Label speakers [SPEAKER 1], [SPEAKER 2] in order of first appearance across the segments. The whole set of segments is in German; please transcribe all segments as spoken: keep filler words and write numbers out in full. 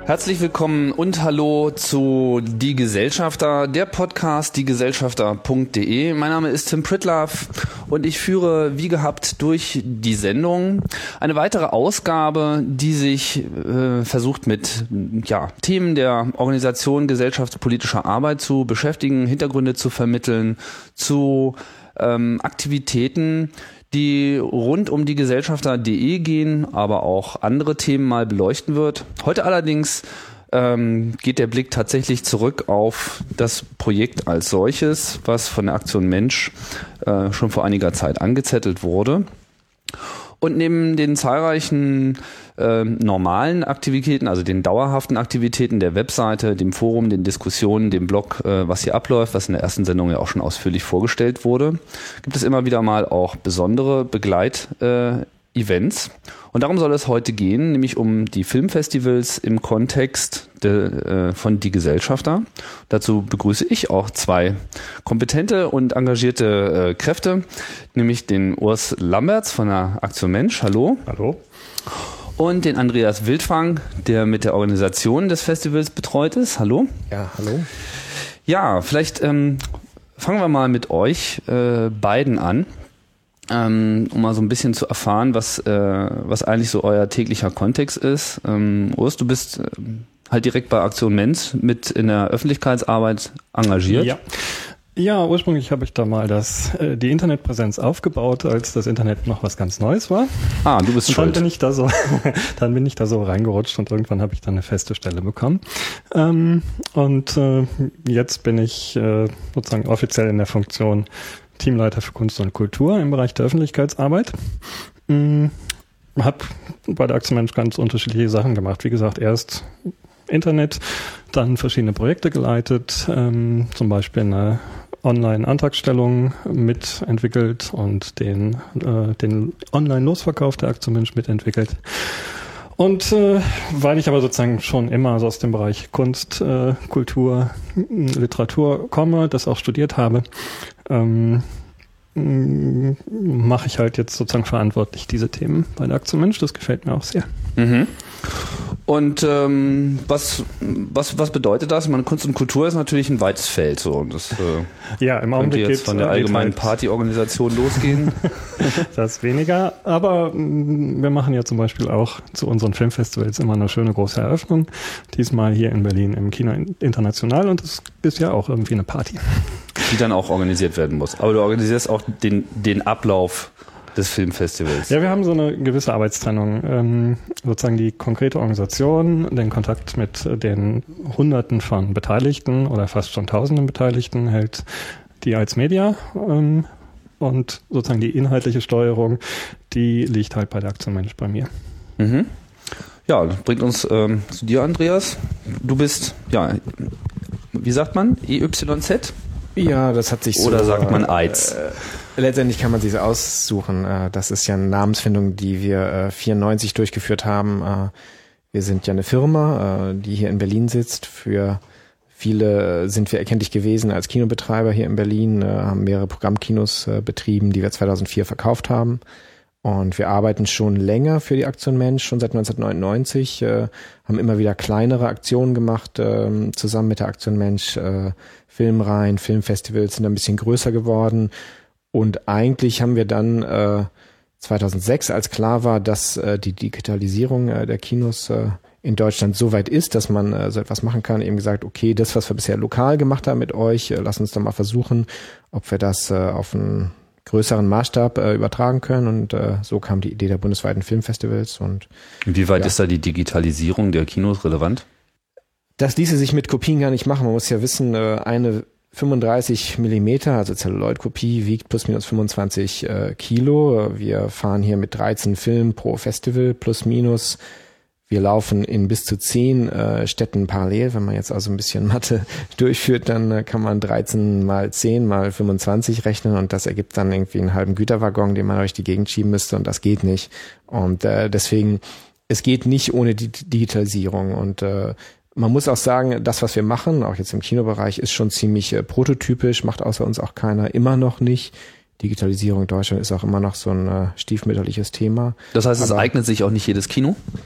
[SPEAKER 1] Herzlich willkommen und hallo zu Die Gesellschafter, der Podcast diegesellschafter punkt de. Mein Name ist Tim Pritlove und ich führe wie gehabt durch die Sendung eine weitere Ausgabe, die sich äh, versucht mit ja, Themen der Organisation gesellschaftspolitischer Arbeit zu beschäftigen, Hintergründe zu vermitteln, zu ähm, Aktivitäten, die rund um die Gesellschafter punkt de gehen, aber auch andere Themen mal beleuchten wird. Heute allerdings ähm, geht der Blick tatsächlich zurück auf das Projekt als solches, was von der Aktion Mensch äh, schon vor einiger Zeit angezettelt wurde. Und neben den zahlreichen äh, normalen Aktivitäten, also den dauerhaften Aktivitäten der Webseite, dem Forum, den Diskussionen, dem Blog, äh, was hier abläuft, was in der ersten Sendung ja auch schon ausführlich vorgestellt wurde, gibt es immer wieder mal auch besondere Begleitevents. Äh, Und darum soll es heute gehen, nämlich um die Filmfestivals im Kontext de, äh, von Die Gesellschafter. Dazu begrüße ich auch zwei kompetente und engagierte äh, Kräfte, nämlich den Urs Lamberts von der Aktion Mensch. Hallo.
[SPEAKER 2] Hallo.
[SPEAKER 1] Und den Andreas Wildfang, der mit der Organisation des Festivals betreut ist. Hallo.
[SPEAKER 2] Ja, hallo.
[SPEAKER 1] Ja, vielleicht ähm, fangen wir mal mit euch äh, beiden an. Um mal so ein bisschen zu erfahren, was äh, was eigentlich so euer täglicher Kontext ist. Ähm, Urs, du bist äh, halt direkt bei Aktion Mensch mit in der Öffentlichkeitsarbeit engagiert.
[SPEAKER 2] Ja, ja, ursprünglich habe ich da mal das äh, die Internetpräsenz aufgebaut, als das Internet noch was ganz Neues war.
[SPEAKER 1] Ah, du bist
[SPEAKER 2] und
[SPEAKER 1] schuld.
[SPEAKER 2] Dann bin ich da so, dann bin ich da so reingerutscht und irgendwann habe ich dann eine feste Stelle bekommen. Ähm, und äh, jetzt bin ich äh, sozusagen offiziell in der Funktion Teamleiter für Kunst und Kultur im Bereich der Öffentlichkeitsarbeit. Hm, hab bei der Aktion Mensch ganz unterschiedliche Sachen gemacht. Wie gesagt, erst Internet, dann verschiedene Projekte geleitet, ähm, zum Beispiel eine Online-Antragstellung mitentwickelt und den, äh, den Online-Losverkauf der Aktion Mensch mitentwickelt. Und äh, weil ich aber sozusagen schon immer also aus dem Bereich Kunst, äh, Kultur, Literatur komme, das auch studiert habe, ähm, mache ich halt jetzt sozusagen verantwortlich diese Themen bei der Aktion Mensch. Das gefällt mir auch sehr.
[SPEAKER 1] Mhm. Und ähm, was was was bedeutet das? Ich meine, Kunst und Kultur ist natürlich ein weites Feld, so und das äh,
[SPEAKER 2] ja im Augenblick
[SPEAKER 1] könnte jetzt von der allgemeinen Partyorganisation losgehen.
[SPEAKER 2] Das weniger, aber mh, wir machen ja zum Beispiel auch zu unseren Filmfestivals immer eine schöne große Eröffnung. Diesmal hier in Berlin im Kino International und das ist ja auch irgendwie eine Party,
[SPEAKER 1] die dann auch organisiert werden muss. Aber du organisierst auch den den Ablauf des Filmfestivals.
[SPEAKER 2] Ja, wir haben so eine gewisse Arbeitstrennung. Ähm, sozusagen die konkrete Organisation, den Kontakt mit den Hunderten von Beteiligten oder fast schon Tausenden Beteiligten hält die als Media ähm, und sozusagen die inhaltliche Steuerung, die liegt halt bei der Aktion Mensch bei mir.
[SPEAKER 1] Mhm. Ja, das bringt uns ähm, zu dir, Andreas. Du bist, ja, wie sagt man, E Y Z?
[SPEAKER 3] Ja, das hat sich so...
[SPEAKER 1] Oder sagt man AIDS?
[SPEAKER 3] Äh, letztendlich kann man sich aussuchen. Das ist ja eine Namensfindung, die wir vierundneunzig durchgeführt haben. Wir sind ja eine Firma, die hier in Berlin sitzt. Für viele sind wir erkenntlich gewesen als Kinobetreiber hier in Berlin, haben mehrere Programmkinos betrieben, die wir zweitausendvier verkauft haben. Und wir arbeiten schon länger für die Aktion Mensch, schon seit neunzehnhundertneunundneunzig, äh, haben immer wieder kleinere Aktionen gemacht, äh, zusammen mit der Aktion Mensch, äh, Filmreihen, Filmfestivals sind ein bisschen größer geworden. Und eigentlich haben wir dann äh, zweitausendsechs, als klar war, dass äh, die Digitalisierung äh, der Kinos äh, in Deutschland so weit ist, dass man äh, so etwas machen kann, eben gesagt, okay, das, was wir bisher lokal gemacht haben mit euch, äh, lass uns doch mal versuchen, ob wir das äh, auf einen größeren Maßstab äh, übertragen können und äh, so kam die Idee der bundesweiten Filmfestivals. Und
[SPEAKER 1] inwieweit
[SPEAKER 3] ja.
[SPEAKER 1] ist da die Digitalisierung der Kinos relevant?
[SPEAKER 3] Das ließe sich mit Kopien gar nicht machen. Man muss ja wissen, äh, eine fünfunddreißig Millimeter, also Celluloid-Kopie, wiegt plus minus fünfundzwanzig äh, Kilo. Wir fahren hier mit dreizehn Filmen pro Festival plus minus. Wir laufen in bis zu zehn äh, Städten parallel. Wenn man jetzt also ein bisschen Mathe durchführt, dann äh, kann man dreizehn mal zehn mal fünfundzwanzig rechnen und das ergibt dann irgendwie einen halben Güterwaggon, den man durch die Gegend schieben müsste und das geht nicht. Und äh, deswegen, es geht nicht ohne die Digitalisierung und äh, man muss auch sagen, das, was wir machen, auch jetzt im Kinobereich, ist schon ziemlich äh, prototypisch, macht außer uns auch keiner, immer noch nicht. Digitalisierung in Deutschland ist auch immer noch so ein äh, stiefmütterliches Thema.
[SPEAKER 1] Das heißt, es
[SPEAKER 3] Aber
[SPEAKER 1] eignet sich auch nicht jedes Kino?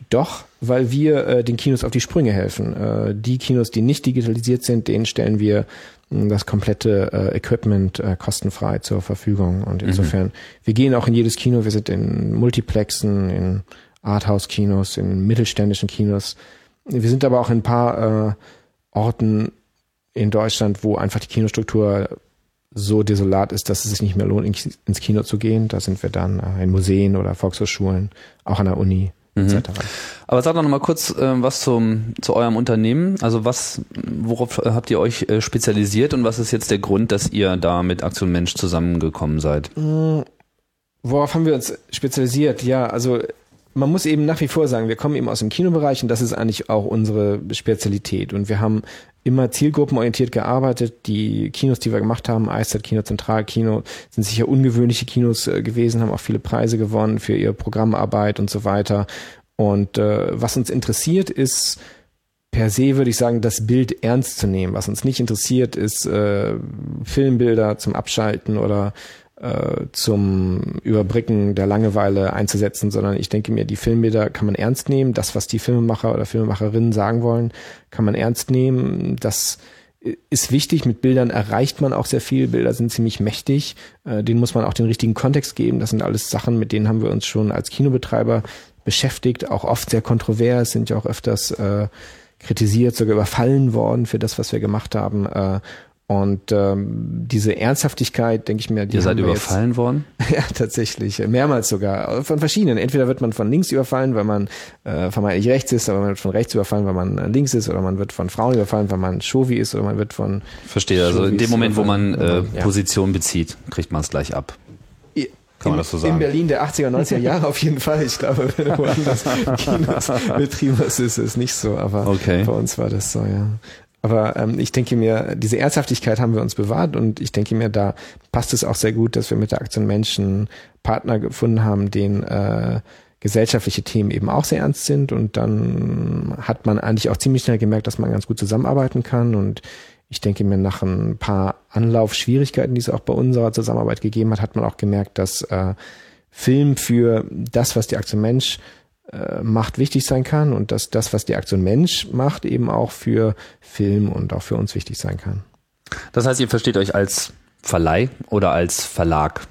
[SPEAKER 3] Doch, weil wir äh, den Kinos auf die Sprünge helfen. Äh, die Kinos, die nicht digitalisiert sind, denen stellen wir mh, das komplette äh, Equipment äh, kostenfrei zur Verfügung. Und insofern, mhm. wir gehen auch in jedes Kino, wir sind in Multiplexen, in Arthouse-Kinos, in mittelständischen Kinos. Wir sind aber auch in ein paar äh, Orten in Deutschland, wo einfach die Kinostruktur so desolat ist, dass es sich nicht mehr lohnt, ins Kino zu gehen. Da sind wir dann äh, in Museen oder Volkshochschulen, auch an der Uni.
[SPEAKER 1] Mhm. Aber sag doch noch mal kurz äh, was zum zu eurem Unternehmen. Also was, worauf habt ihr euch äh, spezialisiert und was ist jetzt der Grund, dass ihr da mit Aktion Mensch zusammengekommen seid?
[SPEAKER 3] Mhm. Worauf haben wir uns spezialisiert? Ja, also man muss eben nach wie vor sagen, wir kommen eben aus dem Kinobereich und das ist eigentlich auch unsere Spezialität. Und wir haben immer zielgruppenorientiert gearbeitet. Die Kinos, die wir gemacht haben, Eiszeit-Kino, Zentralkino, sind sicher ungewöhnliche Kinos äh, gewesen, haben auch viele Preise gewonnen für ihre Programmarbeit und so weiter. Und äh, was uns interessiert ist, per se würde ich sagen, das Bild ernst zu nehmen. Was uns nicht interessiert, ist äh, Filmbilder zum Abschalten oder äh, zum Überbrücken der Langeweile einzusetzen, sondern ich denke mir, die Filmbilder kann man ernst nehmen. Das, was die Filmemacher oder Filmemacherinnen sagen wollen, kann man ernst nehmen. Das ist wichtig. Mit Bildern erreicht man auch sehr viel. Bilder sind ziemlich mächtig. Äh, denen muss man auch den richtigen Kontext geben. Das sind alles Sachen, mit denen haben wir uns schon als Kinobetreiber beschäftigt, auch oft sehr kontrovers, sind ja auch öfters äh, kritisiert, sogar überfallen worden für das, was wir gemacht haben. Äh, und ähm, diese Ernsthaftigkeit, denke ich mir, die
[SPEAKER 1] Ihr seid
[SPEAKER 3] haben wir
[SPEAKER 1] überfallen
[SPEAKER 3] jetzt,
[SPEAKER 1] worden?
[SPEAKER 3] Ja, tatsächlich, mehrmals sogar, von verschiedenen. Entweder wird man von links überfallen, weil man äh, vermeintlich rechts ist, aber man wird von rechts überfallen, weil man äh, links ist, oder man wird von Frauen überfallen, weil man Chauvi ist, oder man wird von
[SPEAKER 1] Verstehe, also in dem Moment, wo man äh,
[SPEAKER 3] ja.
[SPEAKER 1] Position bezieht, kriegt man es gleich ab. Kann man das so sagen?
[SPEAKER 3] In Berlin der achtziger, neunziger Jahre auf jeden Fall. Ich glaube, wenn du woanders Kinos betrieben hast, ist es nicht so. Aber
[SPEAKER 1] okay.
[SPEAKER 3] Bei uns war das so, ja. Aber ähm, ich denke mir, diese Ernsthaftigkeit haben wir uns bewahrt und ich denke mir, da passt es auch sehr gut, dass wir mit der Aktion Menschen Partner gefunden haben, denen äh, gesellschaftliche Themen eben auch sehr ernst sind und dann hat man eigentlich auch ziemlich schnell gemerkt, dass man ganz gut zusammenarbeiten kann und ich denke mir, nach ein paar Anlaufschwierigkeiten, die es auch bei unserer Zusammenarbeit gegeben hat, hat man auch gemerkt, dass äh, Film für das, was die Aktion Mensch äh, macht, wichtig sein kann und dass das, was die Aktion Mensch macht, eben auch für Film und auch für uns wichtig sein kann.
[SPEAKER 1] Das heißt, ihr versteht euch als Verleih oder als Verlag?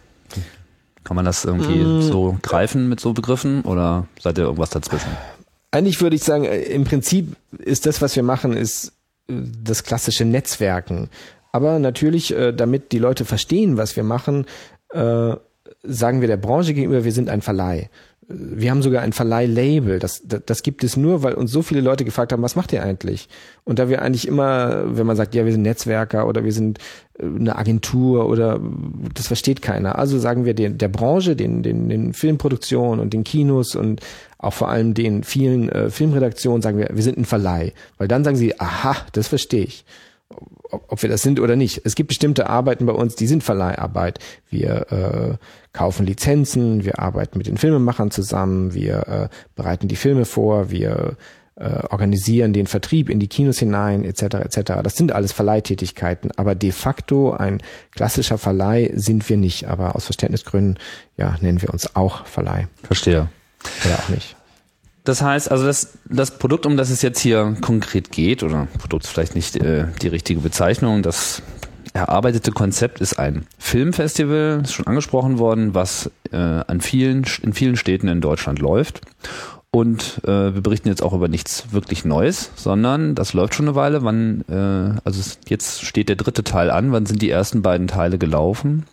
[SPEAKER 1] Kann man das irgendwie mm. so greifen mit so Begriffen oder seid ihr irgendwas dazwischen?
[SPEAKER 3] Eigentlich würde ich sagen, im Prinzip ist das, was wir machen, ist das klassische Netzwerken. Aber natürlich, äh, damit die Leute verstehen, was wir machen, äh, sagen wir der Branche gegenüber, wir sind ein Verleih. Wir haben sogar ein Verleih-Label. Das, das, das gibt es nur, weil uns so viele Leute gefragt haben, was macht ihr eigentlich? Und da wir eigentlich immer, wenn man sagt, ja, wir sind Netzwerker oder wir sind eine Agentur oder das versteht keiner. Also sagen wir den, der Branche, den, den, den Filmproduktionen und den Kinos und auch vor allem den vielen äh, Filmredaktionen sagen wir, wir sind ein Verleih. Weil dann sagen sie, aha, das verstehe ich. Ob, ob wir das sind oder nicht. Es gibt bestimmte Arbeiten bei uns, die sind Verleiharbeit. Wir äh, kaufen Lizenzen, wir arbeiten mit den Filmemachern zusammen, wir äh, bereiten die Filme vor, wir äh, organisieren den Vertrieb in die Kinos hinein, et cetera et cetera. Das sind alles Verleihtätigkeiten, aber de facto ein klassischer Verleih sind wir nicht. Aber aus Verständnisgründen, ja, nennen wir uns auch Verleih.
[SPEAKER 1] Verstehe.
[SPEAKER 3] Oder auch nicht.
[SPEAKER 1] Das heißt, also das, das Produkt, um das es jetzt hier konkret geht, oder Produkt ist vielleicht nicht äh, die richtige Bezeichnung, das erarbeitete Konzept ist ein Filmfestival, ist schon angesprochen worden, was äh, an vielen, in vielen Städten in Deutschland läuft. Und äh, wir berichten jetzt auch über nichts wirklich Neues, sondern das läuft schon eine Weile. Wann, äh, also es, jetzt steht der dritte Teil an. Wann sind die ersten beiden Teile gelaufen?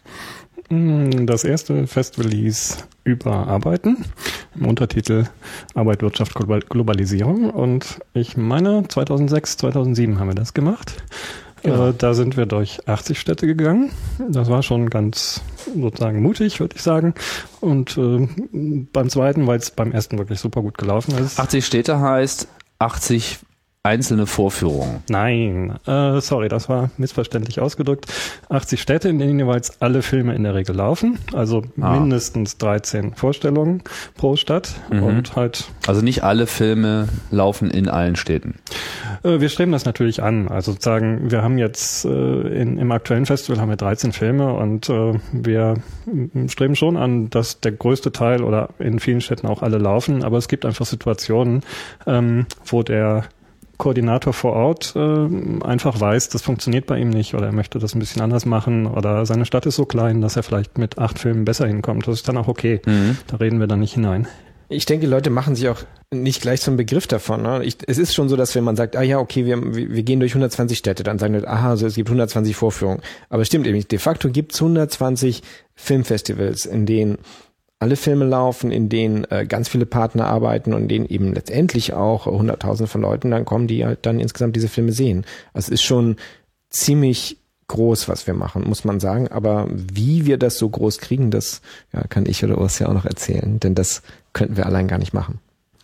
[SPEAKER 2] Das erste Festival hieß Überarbeiten, im Untertitel Arbeit, Wirtschaft, Globalisierung. Und ich meine, zweitausendsechs, zweitausendsieben haben wir das gemacht. Genau. Äh, da sind wir durch achtzig Städte gegangen. Das war schon ganz sozusagen mutig, würde ich sagen. Und äh, beim zweiten, weil es beim ersten wirklich super gut gelaufen ist.
[SPEAKER 1] achtzig Städte heißt achtzig einzelne Vorführungen.
[SPEAKER 2] Nein, äh, sorry, das war missverständlich ausgedrückt. achtzig Städte, in denen jeweils alle Filme in der Regel laufen. Also ah. mindestens dreizehn Vorstellungen pro Stadt. Mhm. Und halt.
[SPEAKER 1] Also nicht alle Filme laufen in allen Städten.
[SPEAKER 2] Wir streben das natürlich an. Also sozusagen, wir haben jetzt äh, in, im aktuellen Festival haben wir dreizehn Filme und äh, wir streben schon an, dass der größte Teil oder in vielen Städten auch alle laufen. Aber es gibt einfach Situationen, ähm, wo der Koordinator vor Ort äh, einfach weiß, das funktioniert bei ihm nicht oder er möchte das ein bisschen anders machen oder seine Stadt ist so klein, dass er vielleicht mit acht Filmen besser hinkommt. Das ist dann auch okay. Mhm. Da reden wir dann nicht hinein.
[SPEAKER 3] Ich denke, die Leute machen sich auch nicht gleich so einen Begriff davon. Ne? Ich, es ist schon so, dass wenn man sagt, ah ja, okay, wir, wir gehen durch hundertzwanzig Städte, dann sagen wir, aha, also es gibt hundertzwanzig Vorführungen. Aber es stimmt eben nicht. De facto gibt es hundertzwanzig Filmfestivals, in denen alle Filme laufen, in denen äh, ganz viele Partner arbeiten und in denen eben letztendlich auch hunderttausende von Leuten dann kommen, die halt dann insgesamt diese Filme sehen. Also es ist schon ziemlich groß, was wir machen, muss man sagen. Aber wie wir das so groß kriegen, das ja, kann ich oder Urs ja auch noch erzählen, denn das könnten wir allein gar nicht machen.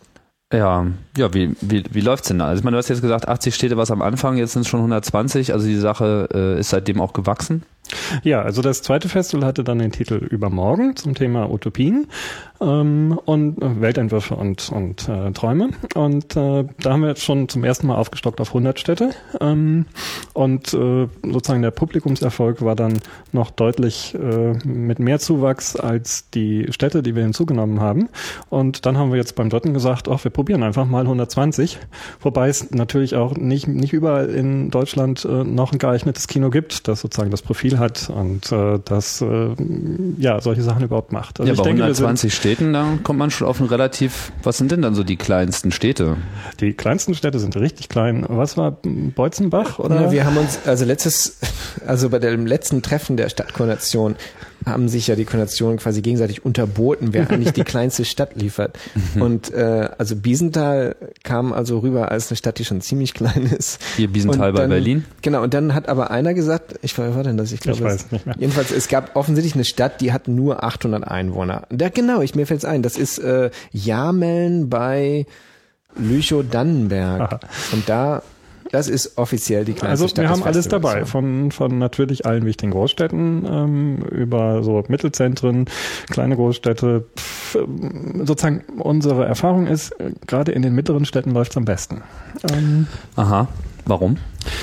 [SPEAKER 1] Ja, ja, wie, wie, wie läuft's denn da? Also ich meine, du hast jetzt gesagt, achtzig Städte was am Anfang, jetzt sind es schon hundertzwanzig, also die Sache äh, ist seitdem auch gewachsen.
[SPEAKER 2] Ja, also das zweite Festival hatte dann den Titel Übermorgen zum Thema Utopien ähm, und äh, Weltentwürfe und, und äh, Träume. Und äh, da haben wir jetzt schon zum ersten Mal aufgestockt auf hundert Städte. Ähm, und äh, sozusagen der Publikumserfolg war dann noch deutlich äh, mit mehr Zuwachs als die Städte, die wir hinzugenommen haben. Und dann haben wir jetzt beim dritten gesagt, ach, wir probieren einfach mal hundertzwanzig. Wobei es natürlich auch nicht, nicht überall in Deutschland äh, noch ein geeignetes Kino gibt, das sozusagen das Profil hat und äh, das äh, ja solche Sachen überhaupt macht. Also
[SPEAKER 1] ja,
[SPEAKER 2] ich
[SPEAKER 1] bei
[SPEAKER 2] denke,
[SPEAKER 1] hundertzwanzig Städten, da kommt man schon auf ein relativ, was sind denn dann so die kleinsten Städte?
[SPEAKER 2] Die kleinsten Städte sind richtig klein. Was war Beutzenbach? Oder?
[SPEAKER 3] Ja, wir haben uns, also letztes, also bei dem letzten Treffen der Stadtkoordination haben sich ja die Koordinationen quasi gegenseitig unterboten, wer eigentlich die kleinste Stadt liefert. Und äh, also Biesenthal kam also rüber als eine Stadt, die schon ziemlich klein ist.
[SPEAKER 1] Hier Biesenthal bei Berlin?
[SPEAKER 3] Genau, und dann hat aber einer gesagt, ich war denn das? Ich, glaube,
[SPEAKER 2] ich weiß nicht mehr.
[SPEAKER 3] Jedenfalls, es gab offensichtlich eine Stadt, die hat nur achthundert Einwohner. Da, genau, ich, mir fällt's ein, das ist äh, Jameln bei Lüchow-Dannenberg. Aha. Und da das ist offiziell die kleinste
[SPEAKER 2] also
[SPEAKER 3] Stadt.
[SPEAKER 2] Also wir haben alles
[SPEAKER 3] Festivals,
[SPEAKER 2] dabei,
[SPEAKER 3] ja.
[SPEAKER 2] von von natürlich allen wichtigen Großstädten ähm, über so Mittelzentren, kleine Großstädte. Pff, sozusagen unsere Erfahrung ist, gerade in den mittleren Städten läuft es am besten. Ähm,
[SPEAKER 1] Aha, warum?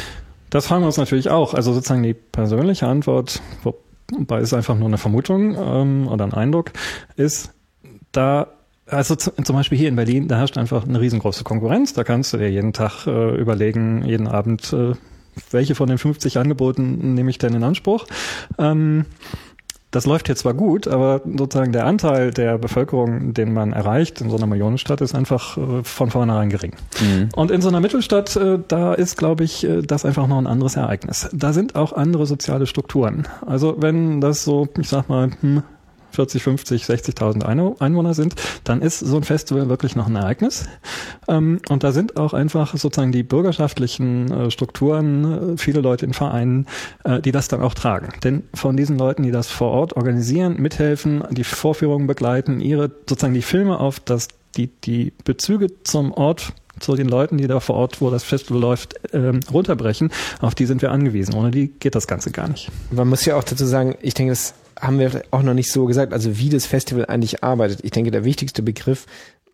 [SPEAKER 2] Das fragen wir uns natürlich auch. Also sozusagen die persönliche Antwort, wobei es einfach nur eine Vermutung ähm, oder ein Eindruck ist, da Also zum Beispiel hier in Berlin, da herrscht einfach eine riesengroße Konkurrenz. Da kannst du dir jeden Tag äh, überlegen, jeden Abend, äh, welche von den fünfzig Angeboten nehme ich denn in Anspruch. Ähm, das läuft hier zwar gut, aber sozusagen der Anteil der Bevölkerung, den man erreicht in so einer Millionenstadt, ist einfach äh, von vornherein gering. Mhm. Und in so einer Mittelstadt, äh, da ist, glaube ich, äh, das einfach noch ein anderes Ereignis. Da sind auch andere soziale Strukturen. Also wenn das so, ich sag mal, hm, vierzig, fünfzig, sechzigtausend Einwohner sind, dann ist so ein Festival wirklich noch ein Ereignis. Und da sind auch einfach sozusagen die bürgerschaftlichen Strukturen, viele Leute in Vereinen, die das dann auch tragen. Denn von diesen Leuten, die das vor Ort organisieren, mithelfen, die Vorführungen begleiten, ihre sozusagen die Filme auf das, die, die Bezüge zum Ort, zu den Leuten, die da vor Ort, wo das Festival läuft, ähm, runterbrechen, auf die sind wir angewiesen. Ohne die geht das Ganze gar nicht.
[SPEAKER 3] Man muss ja auch dazu sagen, ich denke, das haben wir auch noch nicht so gesagt, also wie das Festival eigentlich arbeitet. Ich denke, der wichtigste Begriff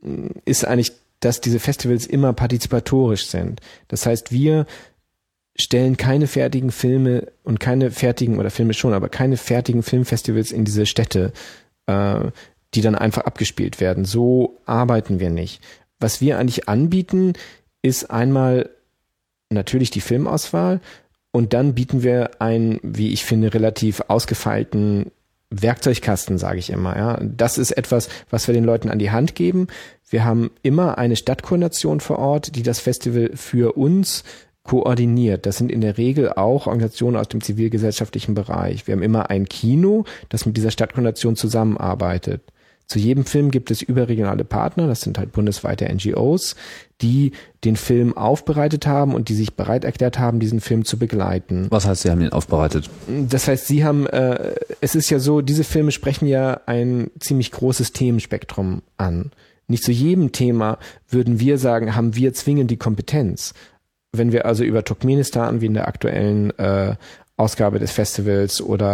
[SPEAKER 3] ist eigentlich, dass diese Festivals immer partizipatorisch sind. Das heißt, wir stellen keine fertigen Filme und keine fertigen, oder Filme schon, aber keine fertigen Filmfestivals in diese Städte, äh, die dann einfach abgespielt werden. So arbeiten wir nicht. Was wir eigentlich anbieten, ist einmal natürlich die Filmauswahl und dann bieten wir einen, wie ich finde, relativ ausgefeilten Werkzeugkasten, sage ich immer. Ja, das ist etwas, was wir den Leuten an die Hand geben. Wir haben immer eine Stadtkoordination vor Ort, die das Festival für uns koordiniert. Das sind in der Regel auch Organisationen aus dem zivilgesellschaftlichen Bereich. Wir haben immer ein Kino, das mit dieser Stadtkoordination zusammenarbeitet. Zu jedem Film gibt es überregionale Partner, das sind halt bundesweite N G Os, die den Film aufbereitet haben und die sich bereit erklärt haben, diesen Film zu begleiten.
[SPEAKER 1] Was heißt, Sie haben ihn aufbereitet?
[SPEAKER 3] Das heißt, Sie haben, äh, es ist ja so, diese Filme sprechen ja ein ziemlich großes Themenspektrum an. Nicht zu jedem Thema würden wir sagen, haben wir zwingend die Kompetenz. Wenn wir also über Turkmenistan, wie in der aktuellen äh, Ausgabe des Festivals, oder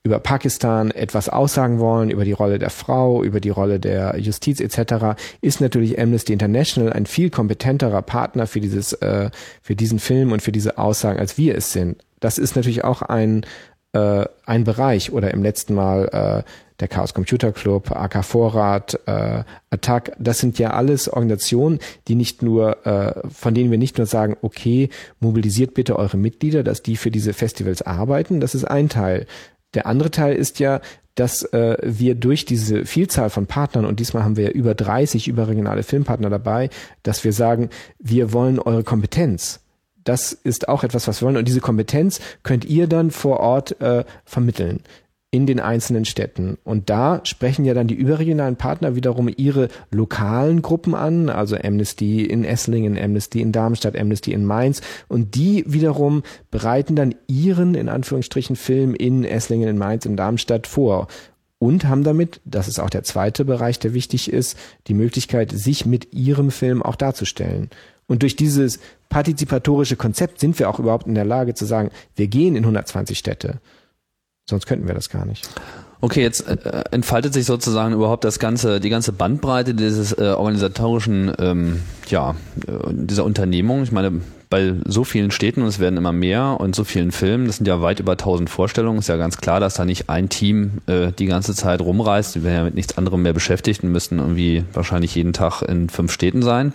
[SPEAKER 3] über Pakistan etwas aussagen wollen, über die Rolle der Frau, über die Rolle der Justiz et cetera, ist natürlich Amnesty International ein viel kompetenterer Partner für dieses, äh, für diesen Film und für diese Aussagen, als wir es sind. Das ist natürlich auch ein äh, ein Bereich, oder im letzten Mal äh, der Chaos Computer Club, A K Vorrat, äh, Attac, das sind ja alles Organisationen, die nicht nur, äh, von denen wir nicht nur sagen, okay, mobilisiert bitte eure Mitglieder, dass die für diese Festivals arbeiten, das ist ein Teil. Der andere Teil ist ja, dass äh, wir durch diese Vielzahl von Partnern, und diesmal haben wir ja über dreißig überregionale Filmpartner dabei, dass wir sagen, wir wollen eure Kompetenz. Das ist auch etwas, was wir wollen. Und diese Kompetenz könnt ihr dann vor Ort äh, vermitteln in den einzelnen Städten. Und da sprechen ja dann die überregionalen Partner wiederum ihre lokalen Gruppen an, also Amnesty in Esslingen, Amnesty in Darmstadt, Amnesty in Mainz. Und die wiederum bereiten dann ihren, in Anführungsstrichen, Film in Esslingen, in Mainz, in Darmstadt vor. Und haben damit, das ist auch der zweite Bereich, der wichtig ist, die Möglichkeit, sich mit ihrem Film auch darzustellen. Und durch dieses partizipatorische Konzept sind wir auch überhaupt in der Lage zu sagen, wir gehen in hundertzwanzig Städte. Sonst könnten wir das gar nicht.
[SPEAKER 1] Okay, jetzt äh, entfaltet sich sozusagen überhaupt das ganze, die ganze Bandbreite dieses äh, organisatorischen, ähm, ja, äh, dieser Unternehmung. Ich meine, bei so vielen Städten, und es werden immer mehr, und so vielen Filmen, das sind ja weit über tausend Vorstellungen, ist ja ganz klar, dass da nicht ein Team äh, die ganze Zeit rumreist. Die werden ja mit nichts anderem mehr beschäftigt und müssen irgendwie wahrscheinlich jeden Tag in fünf Städten sein.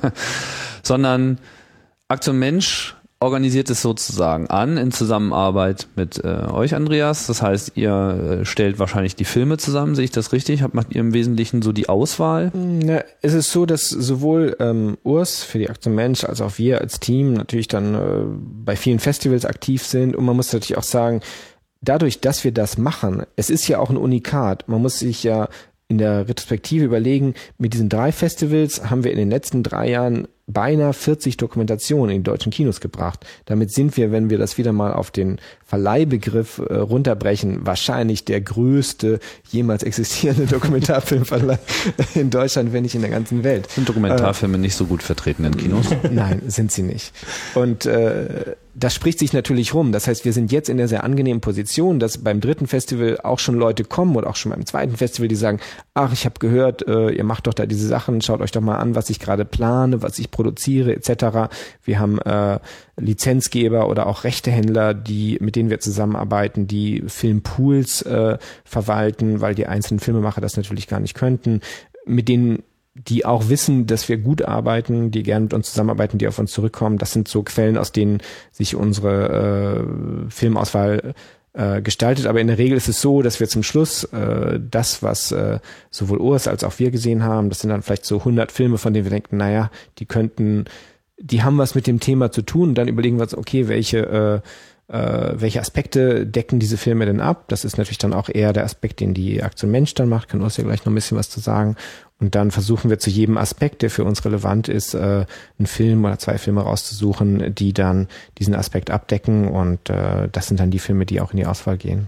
[SPEAKER 1] Sondern Aktion Mensch organisiert es sozusagen an in Zusammenarbeit mit äh, euch, Andreas. Das heißt, ihr äh, stellt wahrscheinlich die Filme zusammen, sehe ich das richtig? Habt, macht ihr im Wesentlichen so die Auswahl?
[SPEAKER 3] Na, es ist so, dass sowohl ähm, Urs für die Aktion Mensch als auch wir als Team natürlich dann äh, bei vielen Festivals aktiv sind. Und man muss natürlich auch sagen, dadurch, dass wir das machen, es ist ja auch ein Unikat. Man muss sich ja in der Retrospektive überlegen, mit diesen drei Festivals haben wir in den letzten drei Jahren beinahe vierzig Dokumentationen in die deutschen Kinos gebracht. Damit sind wir, wenn wir das wieder mal auf den Verleihbegriff äh, runterbrechen, wahrscheinlich der größte jemals existierende Dokumentarfilmverleih in Deutschland, wenn nicht in der ganzen Welt.
[SPEAKER 1] Sind Dokumentarfilme äh, nicht so gut vertreten in Kinos?
[SPEAKER 3] Nein, sind sie nicht. Und äh, das spricht sich natürlich rum. Das heißt, wir sind jetzt in der sehr angenehmen Position, dass beim dritten Festival auch schon Leute kommen oder auch schon beim zweiten Festival, die sagen, ach, ich habe gehört, äh, ihr macht doch da diese Sachen, schaut euch doch mal an, was ich gerade plane, was ich produziere et cetera. Wir haben äh, Lizenzgeber oder auch Rechtehändler, die mit denen wir zusammenarbeiten, die Filmpools äh, verwalten, weil die einzelnen Filmemacher das natürlich gar nicht könnten, mit denen die auch wissen, dass wir gut arbeiten, die gerne mit uns zusammenarbeiten, die auf uns zurückkommen. Das sind so Quellen, aus denen sich unsere äh, Filmauswahl äh, gestaltet. Aber in der Regel ist es so, dass wir zum Schluss äh, das, was äh, sowohl Urs als auch wir gesehen haben, das sind dann vielleicht so hundert Filme, von denen wir denken, naja, die könnten, die haben was mit dem Thema zu tun. Und dann überlegen wir uns, okay, welche äh, äh, welche Aspekte decken diese Filme denn ab? Das ist natürlich dann auch eher der Aspekt, den die Aktion Mensch dann macht. Kann Urs ja gleich noch ein bisschen was zu sagen. Und dann versuchen wir zu jedem Aspekt, der für uns relevant ist, äh, einen Film oder zwei Filme rauszusuchen, die dann diesen Aspekt abdecken. Und äh, das sind dann die Filme, die auch in die Auswahl gehen.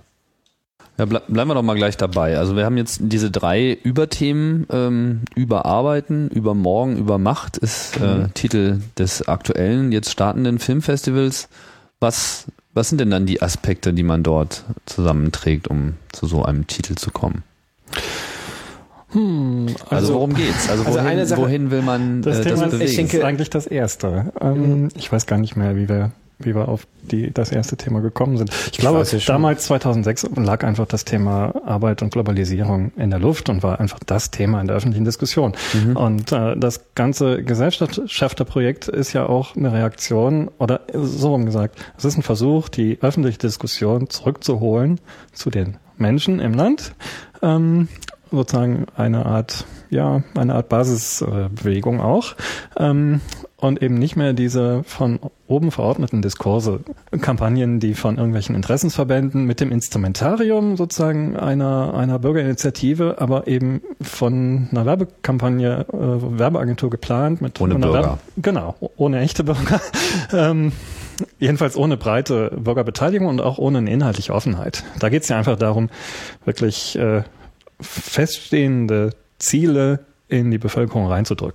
[SPEAKER 1] Ja, ble- bleiben wir doch mal gleich dabei. Also wir haben jetzt diese drei Überthemen, ähm, Überarbeiten, Übermorgen, Übermacht ist äh, mhm. Titel des aktuellen, jetzt startenden Filmfestivals. Was, was sind denn dann die Aspekte, die man dort zusammenträgt, um zu so einem Titel zu kommen?
[SPEAKER 2] Hm, also,
[SPEAKER 1] also worum geht's? Also wohin,
[SPEAKER 3] also eine Sache,
[SPEAKER 1] wohin will man
[SPEAKER 2] das,
[SPEAKER 1] äh,
[SPEAKER 2] Thema
[SPEAKER 1] das bewegen?
[SPEAKER 2] Ich denke, ist eigentlich das Erste. Ähm, mhm. Ich weiß gar nicht mehr, wie wir wie wir auf die das erste Thema gekommen sind. Ich, ich glaube, damals zweitausendsechs lag einfach das Thema Arbeit und Globalisierung in der Luft und war einfach das Thema in der öffentlichen Diskussion. Mhm. Und äh, das ganze Gesellschafterprojekt ist ja auch eine Reaktion, oder so rum gesagt, es ist ein Versuch, die öffentliche Diskussion zurückzuholen zu den Menschen im Land. Ähm, sozusagen eine Art, ja, eine Art Basisbewegung auch. Ähm, und eben nicht mehr diese von oben verordneten Diskurse, Kampagnen, die von irgendwelchen Interessensverbänden mit dem Instrumentarium sozusagen einer, einer Bürgerinitiative, aber eben von einer Werbekampagne, äh, Werbeagentur geplant. Mit
[SPEAKER 1] ohne Bürger.
[SPEAKER 2] Werbe- genau, ohne echte Bürger. ähm, Jedenfalls ohne breite Bürgerbeteiligung und auch ohne eine inhaltliche Offenheit. Da geht es ja einfach darum, wirklich äh, feststehende Ziele in die Bevölkerung reinzudrücken.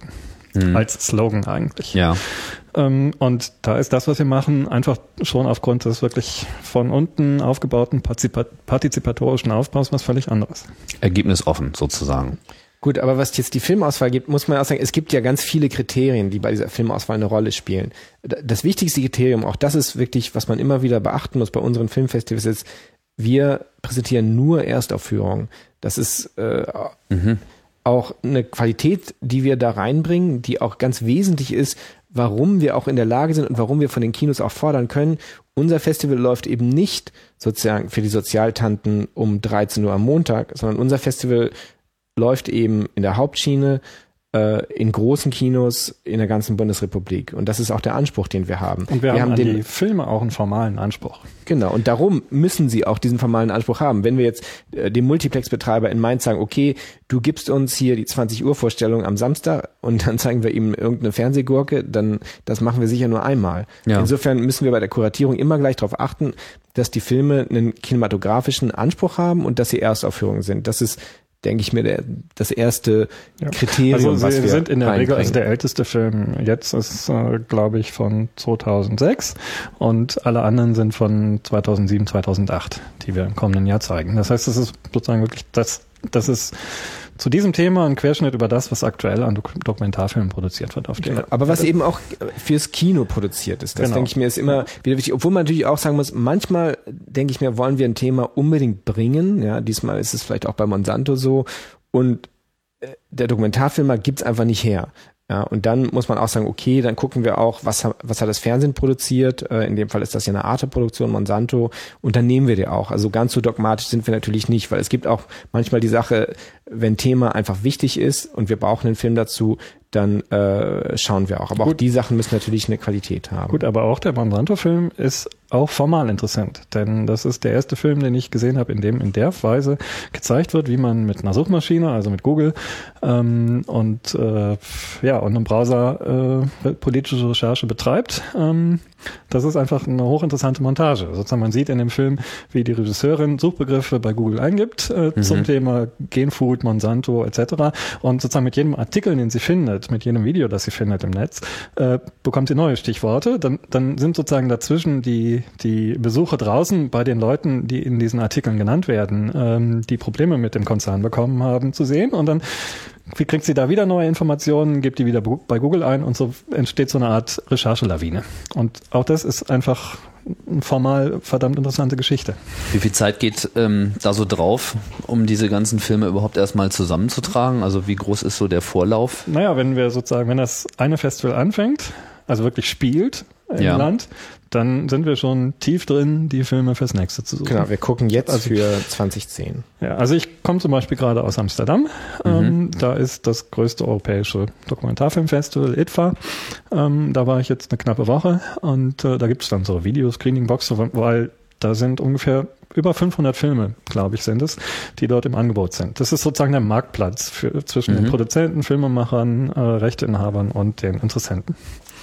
[SPEAKER 2] mhm. als Slogan eigentlich.
[SPEAKER 1] Ja.
[SPEAKER 2] Ähm, und da ist das, was wir machen, einfach schon aufgrund des wirklich von unten aufgebauten partizipa- partizipatorischen Aufbaus was völlig anderes.
[SPEAKER 1] Ergebnisoffen sozusagen.
[SPEAKER 3] Gut, aber was jetzt die Filmauswahl gibt, muss man auch sagen, es gibt ja ganz viele Kriterien, die bei dieser Filmauswahl eine Rolle spielen. Das wichtigste Kriterium, auch das ist wirklich, was man immer wieder beachten muss bei unseren Filmfestivals, ist, wir präsentieren nur Erstaufführungen. Das ist äh, mhm. auch eine Qualität, die wir da reinbringen, die auch ganz wesentlich ist, warum wir auch in der Lage sind und warum wir von den Kinos auch fordern können. Unser Festival läuft eben nicht sozusagen für die Sozialtanten um dreizehn Uhr am Montag, sondern unser Festival läuft eben in der Hauptschiene, äh, in großen Kinos in der ganzen Bundesrepublik. Und das ist auch der Anspruch, den wir haben.
[SPEAKER 2] Und wir, wir haben, haben an den, die Filme auch einen formalen Anspruch.
[SPEAKER 3] Genau, und darum müssen sie auch diesen formalen Anspruch haben. Wenn wir jetzt äh, dem Multiplex-Betreiber in Mainz sagen, okay, du gibst uns hier die zwanzig Uhr Vorstellung am Samstag und dann zeigen wir ihm irgendeine Fernsehgurke, dann das machen wir sicher nur einmal. Ja. Insofern müssen wir bei der Kuratierung immer gleich darauf achten, dass die Filme einen kinematografischen Anspruch haben und dass sie Erstaufführungen sind. Das ist, denke ich mir, der, das erste ja. Kriterium,
[SPEAKER 2] also
[SPEAKER 3] was
[SPEAKER 2] wir
[SPEAKER 3] wir
[SPEAKER 2] sind in der
[SPEAKER 3] reinbringen.
[SPEAKER 2] Regel, also der älteste Film jetzt ist, äh, glaube ich, von zweitausendsechs und alle anderen sind von zweitausendsieben, zweitausendacht, die wir im kommenden Jahr zeigen. Das heißt, das ist sozusagen wirklich, das, das ist zu diesem Thema ein Querschnitt über das, was aktuell an Dok- Dokumentarfilmen produziert wird. Auf
[SPEAKER 3] genau. Aber was eben auch fürs Kino produziert ist, das
[SPEAKER 2] genau.
[SPEAKER 3] denke ich mir ist immer wieder wichtig. Obwohl man natürlich auch sagen muss, manchmal denke ich mir, wollen wir ein Thema unbedingt bringen. Ja, diesmal ist es vielleicht auch bei Monsanto so. Und der Dokumentarfilmer gibt's einfach nicht her. Ja, und dann muss man auch sagen, okay, dann gucken wir auch, was, was hat das Fernsehen produziert. Äh, in dem Fall ist das ja eine Arte-Produktion, Monsanto. Und dann nehmen wir die auch. Also ganz so dogmatisch sind wir natürlich nicht, weil es gibt auch manchmal die Sache, wenn Thema einfach wichtig ist und wir brauchen einen Film dazu, dann äh, schauen wir auch. Aber Gut. auch die Sachen müssen natürlich eine Qualität haben.
[SPEAKER 2] Gut, aber auch der Monsanto-Film ist auch formal interessant, denn das ist der erste Film, den ich gesehen habe, in dem in der Weise gezeigt wird, wie man mit einer Suchmaschine, also mit Google ähm, und äh, ja und einem Browser äh, politische Recherche betreibt. Ähm, das ist einfach eine hochinteressante Montage. Sozusagen man sieht in dem Film, wie die Regisseurin Suchbegriffe bei Google eingibt äh, mhm. zum Thema Genfood, Monsanto et cetera. Und sozusagen mit jedem Artikel, den sie findet, mit jedem Video, das sie findet im Netz, äh, bekommt sie neue Stichworte. Dann, dann sind sozusagen dazwischen die die Besuche draußen bei den Leuten, die in diesen Artikeln genannt werden, ähm, die Probleme mit dem Konzern bekommen haben, zu sehen. Und dann wie kriegt sie da wieder neue Informationen, gibt die wieder bei Google ein und so entsteht so eine Art Recherchelawine. Und auch das ist einfach eine formal verdammt interessante Geschichte.
[SPEAKER 1] Wie viel Zeit geht ähm, da so drauf, um diese ganzen Filme überhaupt erstmal zusammenzutragen? Also wie groß ist so der Vorlauf?
[SPEAKER 2] Naja, wenn wir sozusagen, wenn das eine Festival anfängt, also wirklich spielt im
[SPEAKER 1] ja.
[SPEAKER 2] Land, dann sind wir schon tief drin, die Filme fürs nächste zu suchen.
[SPEAKER 3] Genau, wir gucken jetzt also, für zwanzig zehn.
[SPEAKER 2] Ja, also ich komme zum Beispiel gerade aus Amsterdam. Mhm. Ähm, da ist das größte europäische Dokumentarfilmfestival, I T F A. Ähm, da war ich jetzt eine knappe Woche und äh, da gibt es dann so Videoscreening-Box, weil da sind ungefähr über fünfhundert Filme, glaube ich, sind es, die dort im Angebot sind. Das ist sozusagen der Marktplatz für, zwischen mhm. den Produzenten, Filmemachern, äh, Rechteinhabern und den Interessenten.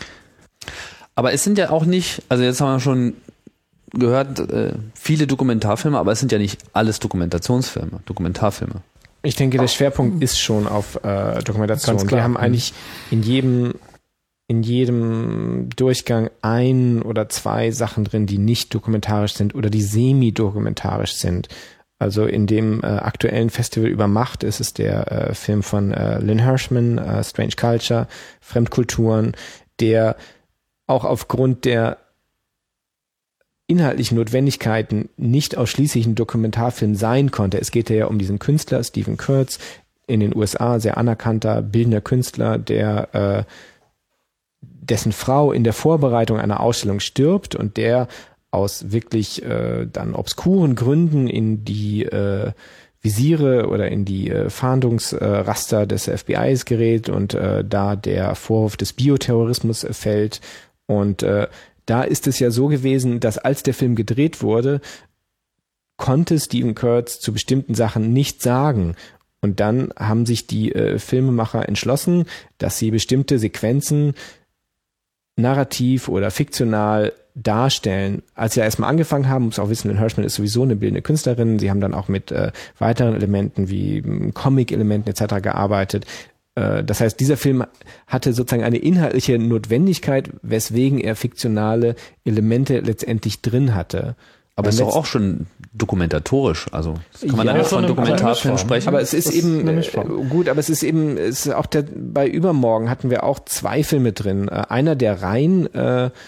[SPEAKER 1] Aber es sind ja auch nicht, also jetzt haben wir schon gehört, äh, viele Dokumentarfilme, aber es sind ja nicht alles Dokumentationsfilme, Dokumentarfilme.
[SPEAKER 3] Ich denke, der Schwerpunkt ist schon auf äh, Dokumentation. Wir haben eigentlich in jedem in jedem Durchgang ein oder zwei Sachen drin, die nicht dokumentarisch sind oder die semi-dokumentarisch sind. Also in dem äh, aktuellen Festival über Macht ist es der äh, Film von äh, Lynn Hershman, äh, Strange Culture, Fremdkulturen, der auch aufgrund der inhaltlichen Notwendigkeiten nicht ausschließlich ein Dokumentarfilm sein konnte. Es geht ja um diesen Künstler, Stephen Kurtz, in den U S A sehr anerkannter, bildender Künstler, der äh, dessen Frau in der Vorbereitung einer Ausstellung stirbt und der aus wirklich äh, dann obskuren Gründen in die äh, Visiere oder in die äh, Fahndungsraster äh, des F B Is gerät und äh, da der Vorwurf des Bioterrorismus äh, fällt. Und äh, da ist es ja so gewesen, dass als der Film gedreht wurde, konnte Stephen Kurtz zu bestimmten Sachen nichts sagen. Und dann haben sich die äh, Filmemacher entschlossen, dass sie bestimmte Sequenzen narrativ oder fiktional darstellen. Als sie erstmal angefangen haben, muss auch wissen, Lynn Hershman ist sowieso eine bildende Künstlerin. Sie haben dann auch mit äh, weiteren Elementen wie Comic-Elementen et cetera gearbeitet. Äh, das heißt, dieser Film hatte sozusagen eine inhaltliche Notwendigkeit, weswegen er fiktionale Elemente letztendlich drin hatte.
[SPEAKER 1] Aber es ist doch auch schon dokumentatorisch, also kann man
[SPEAKER 3] ja,
[SPEAKER 1] dann von Dokumentarfilm sprechen.
[SPEAKER 3] Aber es ist
[SPEAKER 2] das
[SPEAKER 3] eben
[SPEAKER 2] ist
[SPEAKER 3] äh, gut, aber es ist eben, es ist auch der, bei Übermorgen hatten wir auch zwei Filme drin. Äh, einer, der rein äh, äh,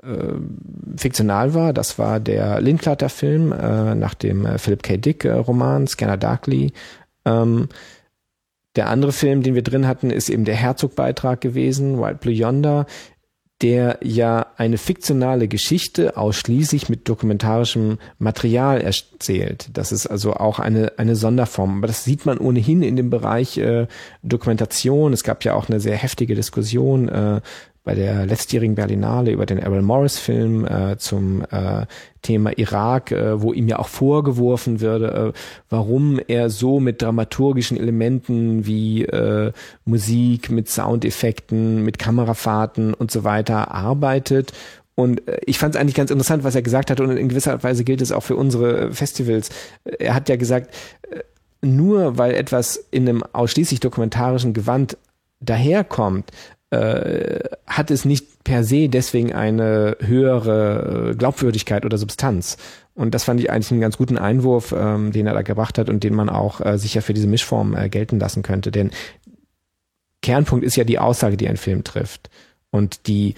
[SPEAKER 3] fiktional war, das war der Linklater-Film äh, nach dem äh, Philip K. Dick-Roman Scanner Darkly. Ähm, der andere Film, den wir drin hatten, ist eben der Herzog-Beitrag gewesen, Wild Blue Yonder, der ja eine fiktionale Geschichte ausschließlich mit dokumentarischem Material erzählt. Das ist also auch eine eine Sonderform. Aber das sieht man ohnehin in dem Bereich äh, Dokumentation. Es gab ja auch eine sehr heftige Diskussion äh, bei der letztjährigen Berlinale über den Errol Morris-Film äh, zum äh, Thema Irak, äh, wo ihm ja auch vorgeworfen würde, äh, warum er so mit dramaturgischen Elementen wie äh, Musik, mit Soundeffekten, mit Kamerafahrten und so weiter arbeitet. Und äh, ich fand es eigentlich ganz interessant, was er gesagt hat, und in gewisser Weise gilt es auch für unsere Festivals. Er hat ja gesagt, äh, nur weil etwas in einem ausschließlich dokumentarischen Gewand daherkommt, äh, hat es nicht per se deswegen eine höhere Glaubwürdigkeit oder Substanz. Und das fand ich eigentlich einen ganz guten Einwurf, ähm, den er da gebracht hat und den man auch äh, sicher für diese Mischform äh, gelten lassen könnte. Denn Kernpunkt ist ja die Aussage, die ein Film trifft. Und die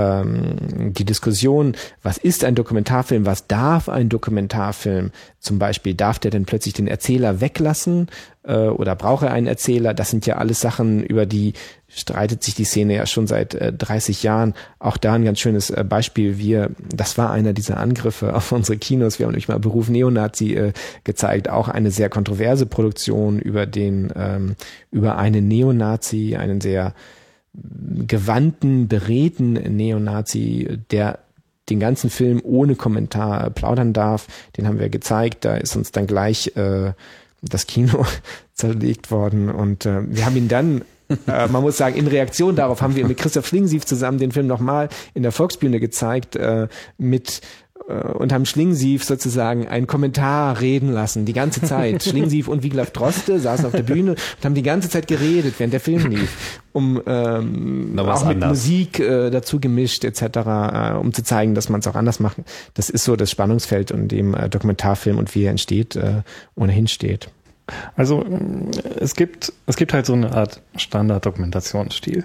[SPEAKER 3] ähm, die Diskussion, was ist ein Dokumentarfilm, was darf ein Dokumentarfilm? Zum Beispiel, darf der denn plötzlich den Erzähler weglassen äh, oder braucht er einen Erzähler? Das sind ja alles Sachen, über die streitet sich die Szene ja schon seit äh, dreißig Jahren. Auch da ein ganz schönes äh, Beispiel. Wir, das war einer dieser Angriffe auf unsere Kinos. Wir haben nämlich mal Beruf Neonazi äh, gezeigt. Auch eine sehr kontroverse Produktion über den, ähm, über einen Neonazi, einen sehr gewandten, beredten Neonazi, der den ganzen Film ohne Kommentar plaudern darf. Den haben wir gezeigt. Da ist uns dann gleich äh, das Kino zerlegt worden. Und äh, wir haben ihn dann äh, man muss sagen, in Reaktion darauf haben wir mit Christoph Schlingensief zusammen den Film nochmal in der Volksbühne gezeigt, äh, mit äh, und haben Schlingensief sozusagen einen Kommentar reden lassen, die ganze Zeit. Schlingensief und Wiglaf Droste saßen auf der Bühne und haben die ganze Zeit geredet, während der Film lief, um ähm, auch mit anders. Musik äh, dazu gemischt et cetera, äh, um zu zeigen, dass man es auch anders macht. Das ist so das Spannungsfeld, in dem äh, Dokumentarfilm und wie er entsteht, äh, ohnehin steht.
[SPEAKER 2] Also es gibt es gibt halt so eine Art Standard-Dokumentationsstil.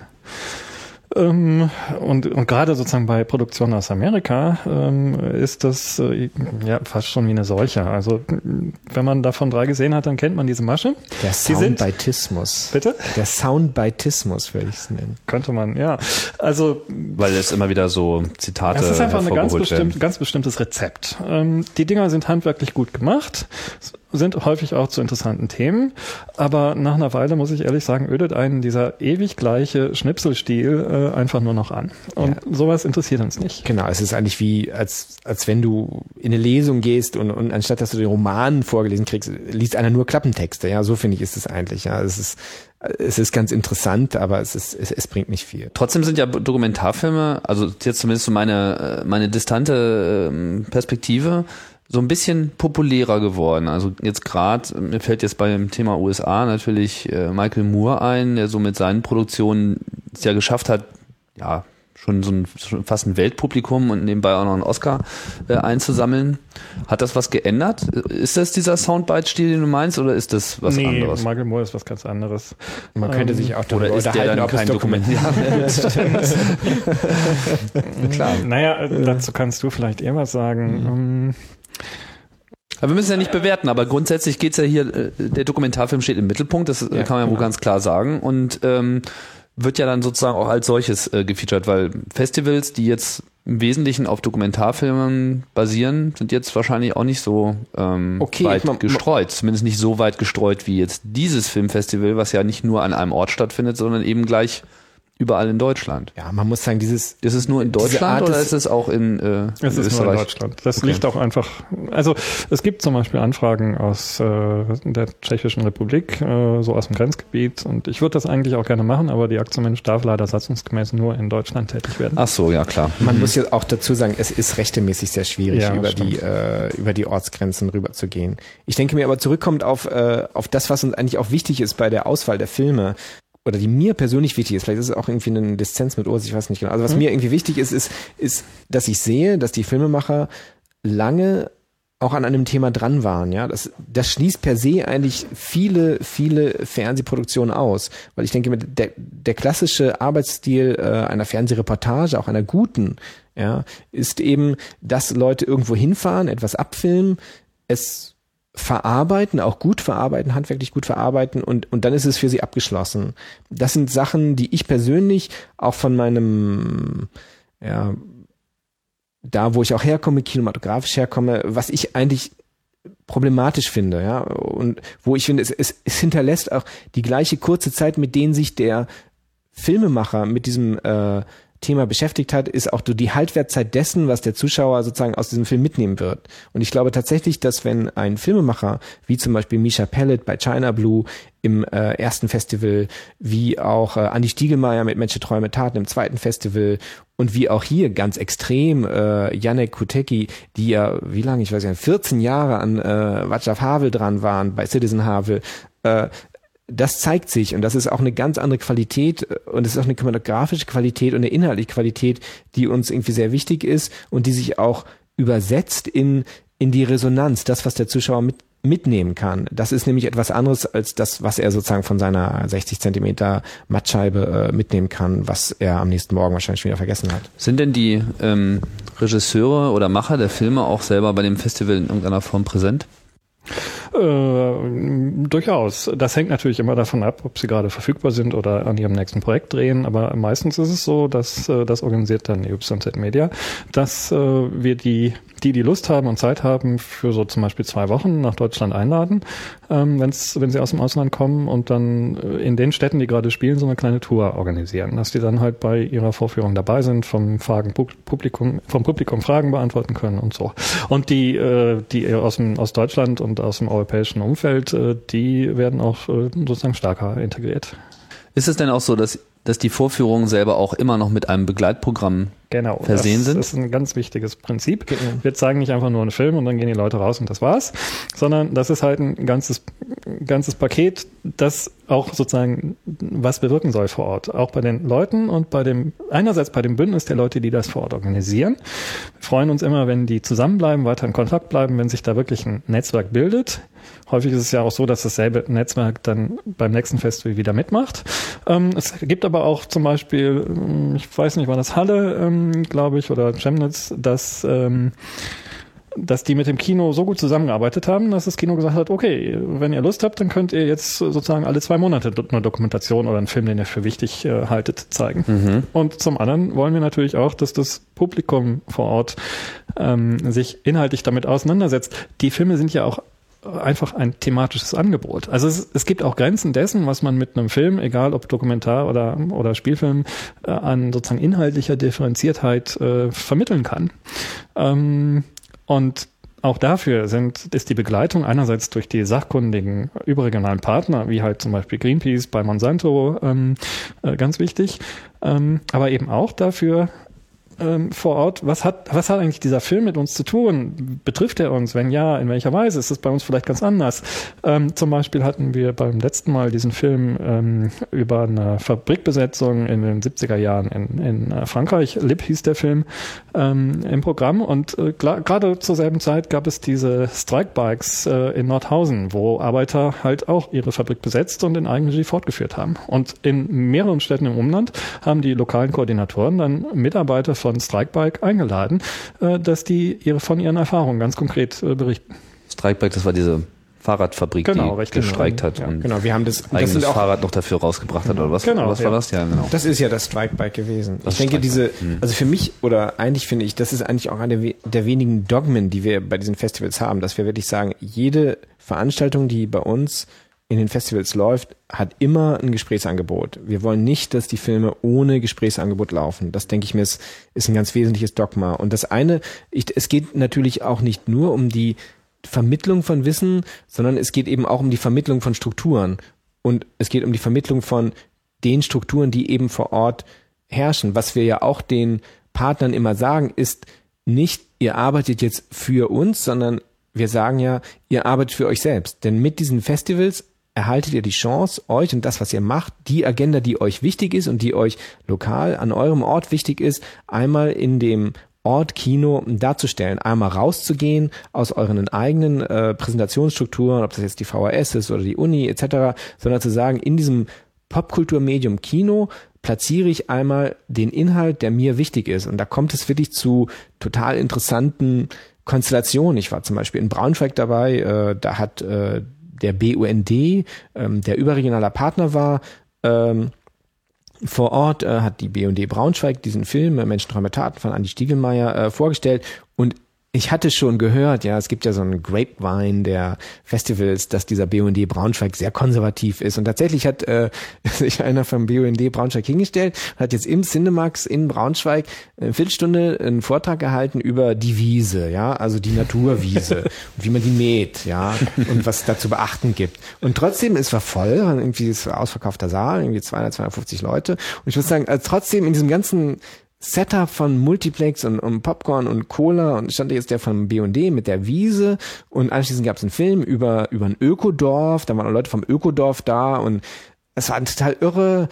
[SPEAKER 2] Ähm, und, und gerade sozusagen bei Produktionen aus Amerika ähm, ist das äh, ja fast schon wie eine Seuche. Also wenn man davon drei gesehen hat, dann kennt man diese Masche.
[SPEAKER 3] Der Soundbitismus.
[SPEAKER 2] Bitte?
[SPEAKER 3] Der Soundbitismus würde ich es nennen.
[SPEAKER 2] Könnte man, ja. Also
[SPEAKER 1] weil es immer wieder so Zitate
[SPEAKER 2] es ist einfach ein ganz, bestimmt,
[SPEAKER 1] werden.
[SPEAKER 2] ganz bestimmtes Rezept. Ähm, die Dinger sind handwerklich gut gemacht, sind häufig auch zu interessanten Themen, aber nach einer Weile, muss ich ehrlich sagen, ödet einen dieser ewig gleiche Schnipselstil äh, einfach nur noch an. Und ja. sowas interessiert uns nicht.
[SPEAKER 3] Genau, es ist eigentlich wie, als als wenn du in eine Lesung gehst und, und anstatt, dass du den Roman vorgelesen kriegst, liest einer nur Klappentexte. Ja, so finde ich ist es eigentlich. Ja, es ist es ist ganz interessant, aber es ist es, es bringt nicht viel.
[SPEAKER 1] Trotzdem sind ja Dokumentarfilme, also jetzt zumindest so meine meine distante Perspektive, so ein bisschen populärer geworden. Also jetzt gerade, mir fällt jetzt beim Thema U S A natürlich äh, Michael Moore ein, der so mit seinen Produktionen es ja geschafft hat, ja, schon so ein schon fast ein Weltpublikum und nebenbei auch noch einen Oscar äh, einzusammeln. Hat das was geändert? Ist das dieser Soundbite-Stil, den du meinst, oder ist das was
[SPEAKER 2] nee,
[SPEAKER 1] anderes?
[SPEAKER 2] Nee, Michael Moore ist was ganz anderes.
[SPEAKER 3] Man ähm, könnte sich auch darüber
[SPEAKER 1] oder ist
[SPEAKER 3] unterhalten,
[SPEAKER 1] der dann
[SPEAKER 3] ob
[SPEAKER 1] kein
[SPEAKER 3] es Dokumentar ist.
[SPEAKER 2] Klar. Naja, dazu kannst du vielleicht eher was sagen. Mhm.
[SPEAKER 1] Aber wir müssen es ja nicht bewerten, aber grundsätzlich geht's ja hier, der Dokumentarfilm steht im Mittelpunkt, das ja, kann man ja wohl genau. ganz klar sagen, und ähm, wird ja dann sozusagen auch als solches äh, gefeatured, weil Festivals, die jetzt im Wesentlichen auf Dokumentarfilmen basieren, sind jetzt wahrscheinlich auch nicht so ähm, okay, weit man, gestreut, zumindest nicht so weit gestreut wie jetzt dieses Filmfestival, was ja nicht nur an einem Ort stattfindet, sondern eben gleich überall in Deutschland.
[SPEAKER 3] Ja, man muss sagen, dieses...
[SPEAKER 1] Ist es nur in Deutschland oder ist es auch in, äh, in
[SPEAKER 2] es ist
[SPEAKER 1] Österreich?
[SPEAKER 2] Nur in Deutschland. Das okay. liegt auch einfach... Also es gibt zum Beispiel Anfragen aus äh, der Tschechischen Republik, äh, so aus dem Grenzgebiet, und ich würde das eigentlich auch gerne machen, aber die Aktienmensch darf leider satzungsgemäß nur in Deutschland tätig werden.
[SPEAKER 1] Ach so, ja klar.
[SPEAKER 3] Man mhm. muss ja auch dazu sagen, es ist rechtemäßig sehr schwierig, ja, über die äh, über die Ortsgrenzen rüber zu gehen. Ich denke mir aber zurückkommt auf äh, auf das, was uns eigentlich auch wichtig ist bei der Auswahl der Filme. oder die mir persönlich wichtig ist, vielleicht ist es auch irgendwie eine Distanz mit Urs, ich weiß nicht genau. Also was mhm. mir irgendwie wichtig ist, ist, ist, dass ich sehe, dass die Filmemacher lange auch an einem Thema dran waren, ja. Das, das schließt per se eigentlich viele, viele Fernsehproduktionen aus. Weil ich denke, der, der klassische Arbeitsstil äh, einer Fernsehreportage, auch einer guten, ja, ist eben, dass Leute irgendwo hinfahren, etwas abfilmen, es verarbeiten, auch gut verarbeiten, handwerklich gut verarbeiten und, und dann ist es für sie abgeschlossen. Das sind Sachen, die ich persönlich auch von meinem, ja, da, wo ich auch herkomme, kinematografisch herkomme, was ich eigentlich problematisch finde, ja, und wo ich finde, es, es, es hinterlässt auch die gleiche kurze Zeit, mit denen sich der Filmemacher mit diesem äh, Thema beschäftigt hat, ist auch die Haltwertzeit dessen, was der Zuschauer sozusagen aus diesem Film mitnehmen wird. Und ich glaube tatsächlich, dass wenn ein Filmemacher, wie zum Beispiel Misha Pellet bei China Blue im äh, ersten Festival, wie auch äh, Andi Stiegelmeier mit Mensch, Träume, Taten im zweiten Festival und wie auch hier ganz extrem äh, Janek Kutecki, die ja, wie lange, ich weiß nicht, vierzehn Jahre an äh, Václav Havel dran waren, bei Citizen Havel, äh, das zeigt sich und das ist auch eine ganz andere Qualität und es ist auch eine kinematografische Qualität und eine inhaltliche Qualität, die uns irgendwie sehr wichtig ist und die sich auch übersetzt in in die Resonanz, das, was der Zuschauer mit, mitnehmen kann. Das ist nämlich etwas anderes als das, was er sozusagen von seiner sechzig Zentimeter Mattscheibe äh, mitnehmen kann, was er am nächsten Morgen wahrscheinlich schon wieder vergessen hat.
[SPEAKER 1] Sind denn die ähm, Regisseure oder Macher der Filme auch selber bei dem Festival in irgendeiner Form präsent?
[SPEAKER 2] Äh, durchaus. Das hängt natürlich immer davon ab, ob sie gerade verfügbar sind oder an ihrem nächsten Projekt drehen. Aber meistens ist es so, dass äh, das organisiert dann Y Z Media, dass äh, wir die, die die Lust haben und Zeit haben, für so zum Beispiel zwei Wochen nach Deutschland einladen, ähm, wenn's, wenn sie aus dem Ausland kommen und dann äh, in den Städten, die gerade spielen, so eine kleine Tour organisieren, dass die dann halt bei ihrer Vorführung dabei sind, vom Fragen Publikum, vom Publikum Fragen beantworten können und so. Und die, äh, die aus dem aus Deutschland und aus dem europäischen Umfeld, äh, die werden auch äh, sozusagen stärker integriert.
[SPEAKER 1] Ist es denn auch so, dass dass die Vorführungen selber auch immer noch mit einem Begleitprogramm
[SPEAKER 2] genau,
[SPEAKER 1] versehen sind?
[SPEAKER 2] Das ist ein ganz wichtiges Prinzip. Genau. Wir zeigen nicht einfach nur einen Film und dann gehen die Leute raus und das war's, sondern das ist halt ein ganzes, ganzes Paket, das auch sozusagen was bewirken soll vor Ort. Auch bei den Leuten und bei dem, einerseits bei dem Bündnis der Leute, die das vor Ort organisieren. Wir freuen uns immer, wenn die zusammenbleiben, weiter in Kontakt bleiben, wenn sich da wirklich ein Netzwerk bildet. Häufig ist es ja auch so, dass dasselbe Netzwerk dann beim nächsten Festival wieder mitmacht. Ähm, es gibt aber auch zum Beispiel, ich weiß nicht, war das Halle, ähm, glaube ich, oder Chemnitz, dass, ähm, dass die mit dem Kino so gut zusammengearbeitet haben, dass das Kino gesagt hat, okay, wenn ihr Lust habt, dann könnt ihr jetzt sozusagen alle zwei Monate eine Dokumentation oder einen Film, den ihr für wichtig äh, haltet, zeigen. Mhm. Und zum anderen wollen wir natürlich auch, dass das Publikum vor Ort ähm, sich inhaltlich damit auseinandersetzt. Die Filme sind ja auch einfach ein thematisches Angebot. Also es, es gibt auch Grenzen dessen, was man mit einem Film, egal ob Dokumentar oder oder Spielfilm, äh, an sozusagen inhaltlicher Differenziertheit äh, vermitteln kann. Ähm, und auch dafür sind, ist die Begleitung einerseits durch die sachkundigen überregionalen Partner, wie halt zum Beispiel Greenpeace bei Monsanto, ähm, äh, ganz wichtig, ähm, aber eben auch dafür, Ähm, vor Ort, was hat, was hat eigentlich dieser Film mit uns zu tun? Betrifft er uns? Wenn ja, in welcher Weise? Ist es bei uns vielleicht ganz anders? Ähm, zum Beispiel hatten wir beim letzten Mal diesen Film ähm, über eine Fabrikbesetzung in den siebziger Jahren in, in Frankreich. Lib hieß der Film, ähm, im Programm. Und äh, gerade zur selben Zeit gab es diese Strikebikes äh, in Nordhausen, wo Arbeiter halt auch ihre Fabrik besetzt und in Eigenregie fortgeführt haben. Und in mehreren Städten im Umland haben die lokalen Koordinatoren dann Mitarbeiter von Strikebike eingeladen, äh, dass die ihre von ihren Erfahrungen ganz konkret äh, berichten.
[SPEAKER 1] Strikebike, das war diese Fahrradfabrik,
[SPEAKER 2] genau,
[SPEAKER 1] die
[SPEAKER 2] richtig,
[SPEAKER 1] gestreikt hat
[SPEAKER 3] ja,
[SPEAKER 1] und
[SPEAKER 3] genau, wir haben das, das
[SPEAKER 1] eigenes
[SPEAKER 3] auch,
[SPEAKER 1] Fahrrad noch dafür rausgebracht hat, oder was,
[SPEAKER 2] genau,
[SPEAKER 1] was
[SPEAKER 2] ja.
[SPEAKER 1] war das? Ja, genau.
[SPEAKER 3] Das ist ja das Strikebike gewesen.
[SPEAKER 1] Das
[SPEAKER 3] ich denke, diese,
[SPEAKER 1] hm.
[SPEAKER 3] also für mich, oder eigentlich finde ich, das ist eigentlich auch eine der wenigen Dogmen, die wir bei diesen Festivals haben, dass wir wirklich sagen, jede Veranstaltung, die bei uns in den Festivals läuft, hat immer ein Gesprächsangebot. Wir wollen nicht, dass die Filme ohne Gesprächsangebot laufen. Das, denke ich mir, ist, ist ein ganz wesentliches Dogma. Und das eine, ich, es geht natürlich auch nicht nur um die Vermittlung von Wissen, sondern es geht eben auch um die Vermittlung von Strukturen. Und es geht um die Vermittlung von den Strukturen, die eben vor Ort herrschen. Was wir ja auch den Partnern immer sagen, ist nicht, ihr arbeitet jetzt für uns, sondern wir sagen ja, ihr arbeitet für euch selbst. Denn mit diesen Festivals erhaltet ihr die Chance, euch und das, was ihr macht, die Agenda, die euch wichtig ist und die euch lokal an eurem Ort wichtig ist, einmal in dem Ort Kino darzustellen, einmal rauszugehen aus euren eigenen äh, Präsentationsstrukturen, ob das jetzt die V H S ist oder die Uni et cetera, sondern zu sagen, in diesem Popkulturmedium Kino platziere ich einmal den Inhalt, der mir wichtig ist. Und da kommt es wirklich zu total interessanten Konstellationen. Ich war zum Beispiel in Braunschweig dabei, äh, da hat äh, der B U N D, ähm, der überregionaler Partner war, ähm, vor Ort äh, hat die B U N D Braunschweig diesen Film äh, Menschen, Träume, Taten von Andi Stiegelmeier äh, vorgestellt und ich hatte schon gehört, ja, es gibt ja so einen Grapevine der Festivals, dass dieser B U N D Braunschweig sehr konservativ ist. Und tatsächlich hat äh, sich einer vom B U N D Braunschweig hingestellt, hat jetzt im Cinemax in Braunschweig eine Viertelstunde einen Vortrag gehalten über die Wiese, ja, also die Naturwiese und wie man die mäht, ja, und was es da zu beachten gibt. Und trotzdem, es war voll, irgendwie ist ein ausverkaufter Saal, irgendwie zweihundert, zweihundertfünfzig Leute. Und ich muss sagen, also trotzdem in diesem ganzen Setup von Multiplex und, und Popcorn und Cola und stand jetzt der vom B U N D mit der Wiese und anschließend gab es einen Film über über ein Ökodorf, da waren auch Leute vom Ökodorf da und es war ein total irre